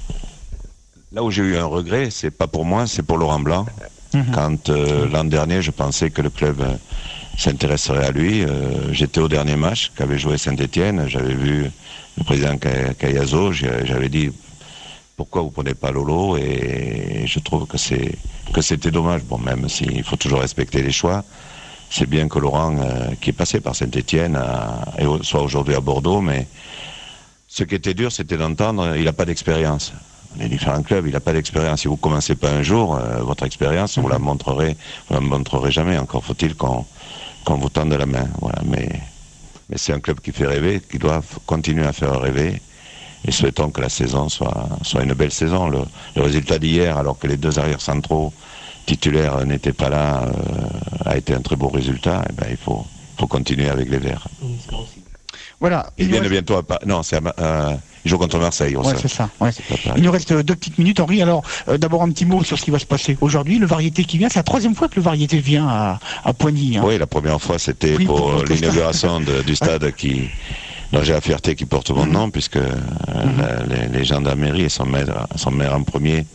Speaker 1: Là où j'ai eu un regret, c'est pas pour moi, c'est pour Laurent Blanc. Mmh. Quand euh, l'an dernier, je pensais que le club euh, s'intéresserait à lui. Euh, J'étais au dernier match qu'avait joué Saint-Etienne. J'avais vu le président Cayazo. J'avais dit pourquoi vous prenez pas Lolo, et je trouve que c'est que c'était dommage. Bon, même s'il faut toujours respecter les choix, c'est bien que Laurent, euh, qui est passé par Saint-Etienne, soit aujourd'hui à Bordeaux. Mais ce qui était dur, c'était d'entendre, il n'a pas d'expérience. Les différents clubs, il n'a pas d'expérience. Si vous commencez pas un jour, euh, votre expérience, vous la montrerez, vous la montrerez jamais. Encore faut-il qu'on qu'on vous tende la main. Voilà. Mais, mais c'est un club qui fait rêver, qui doit continuer à faire rêver. Et souhaitons que la saison soit, soit une belle saison. Le, le résultat d'hier, alors que les deux arrières centraux titulaires n'étaient pas là, euh, a été un très beau résultat. Et ben, il faut, faut continuer avec les Verts.
Speaker 2: Voilà.
Speaker 1: Ils viennent bientôt à Paris. Non, c'est à... Euh, Ils jouent contre Marseille.
Speaker 2: Ouais, c'est ça. Ouais. Il nous reste deux petites minutes, Henri. Alors, euh, d'abord un petit mot sur ce qui va se passer aujourd'hui. Le Variété qui vient, c'est la troisième fois que le Variété vient à, à Poigny. Hein.
Speaker 1: Oui, la première fois, c'était oui, pour, pour l'inauguration du stade ouais. qui, dont j'ai la fierté qui porte mon mmh. nom, puisque euh, mmh. la, les, les gens de la mairie sont maires, sont maires en premier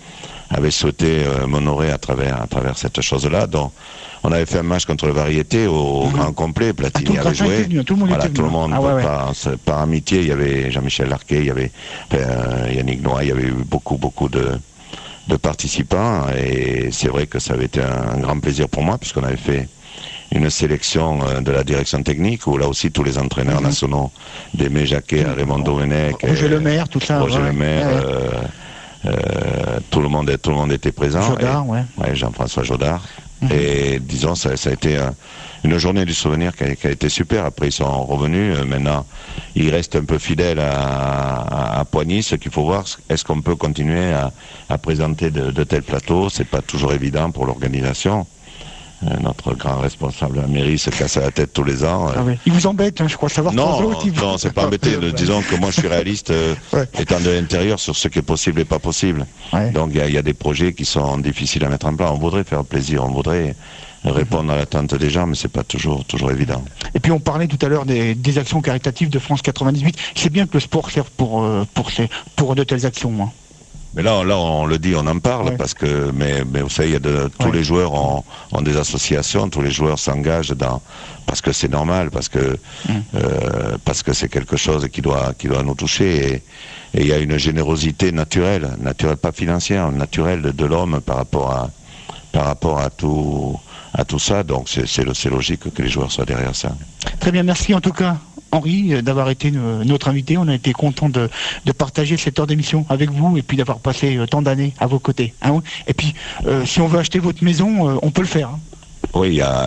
Speaker 1: avait souhaité euh, m'honorer à travers, à travers cette chose-là. Donc, on avait fait un match contre le Variété au mmh. grand complet. Platini
Speaker 2: ah,
Speaker 1: avait joué.
Speaker 2: Venu, tout le monde,
Speaker 1: voilà,
Speaker 2: était
Speaker 1: tout le monde
Speaker 2: ah, ouais, ouais.
Speaker 1: par, par amitié. Il y avait Jean-Michel Larquet, il y avait euh, Yannick Noy, il y avait eu beaucoup, beaucoup de, de participants. Et c'est vrai que ça avait été un, un grand plaisir pour moi, puisqu'on avait fait une sélection de la direction technique où là aussi tous les entraîneurs mmh. nationaux, d'Aimé Jacquet à Raymond Domenech,
Speaker 2: Roger Lemaire, tout ça,
Speaker 1: Roger
Speaker 2: ouais,
Speaker 1: Lemaire,
Speaker 2: ouais.
Speaker 1: Euh, euh, tout le monde, tout le monde était présent.
Speaker 2: Jodard,
Speaker 1: et,
Speaker 2: ouais.
Speaker 1: ouais, Jean-François Jodard. Mmh. Et disons, ça, ça a été un, une journée du souvenir qui a, qui a été super. Après, ils sont revenus. Euh, maintenant, ils restent un peu fidèles à, à, à Poigny. Ce qu'il faut voir, est-ce qu'on peut continuer à, à présenter de, de tels plateaux? C'est pas toujours évident pour l'organisation. Euh, notre grand responsable de la mairie se casse la tête tous les ans. Euh.
Speaker 2: Ah oui. Il vous embête, hein, je crois savoir.
Speaker 1: Non, non, non c'est pas embêté. Disons que moi je suis réaliste, euh, ouais. étant de l'intérieur, sur ce qui est possible et pas possible. Ouais. Donc il y, y a des projets qui sont difficiles à mettre en place. On voudrait faire plaisir, on voudrait répondre à l'attente des gens, mais c'est pas toujours toujours évident.
Speaker 2: Et puis on parlait tout à l'heure des, des actions caritatives de France quatre-vingt-dix-huit. C'est bien que le sport serve pour euh, pour ces pour de telles actions. Hein.
Speaker 1: Mais là, là, on le dit, on en parle, ouais. parce que, mais, mais vous savez, il y a de, tous ouais. les joueurs ont, ont des associations, tous les joueurs s'engagent dans, parce que c'est normal, parce que, mmh. euh, parce que c'est quelque chose qui doit, qui doit nous toucher, et, et il y a une générosité naturelle, naturelle, pas financière, naturelle de, de l'homme par rapport à, par rapport à tout, à tout ça, donc c'est, c'est, c'est logique que les joueurs soient derrière ça.
Speaker 2: Très bien, merci en tout cas. Henri, d'avoir été notre invité. On a été content de, de partager cette heure d'émission avec vous et puis d'avoir passé tant d'années à vos côtés. Hein. Et puis, euh, si on veut acheter votre maison, euh, on peut le faire. Hein.
Speaker 1: Oui, il y a...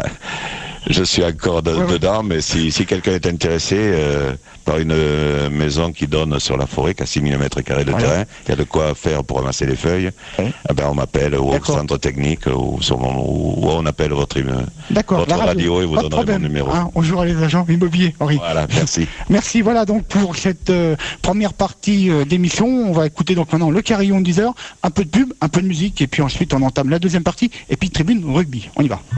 Speaker 1: je suis encore de, ouais, dedans, ouais. mais si, si quelqu'un est intéressé euh, par une euh, maison qui donne sur la forêt, qui a six mille mètres carrés de voilà. terrain, il y a de quoi faire pour ramasser les feuilles, ouais. eh ben on m'appelle au centre technique ou, sur mon, ou, ou on appelle votre, votre radio. radio et vous donnerez mon numéro.
Speaker 2: Hein, on jouera les agents immobiliers, Henri.
Speaker 1: Voilà, merci.
Speaker 2: Merci, voilà donc pour cette euh, première partie euh, d'émission. On va écouter donc maintenant le carillon de dix heures, un peu de pub, un peu de musique et puis ensuite on entame la deuxième partie et puis tribune rugby. On y va.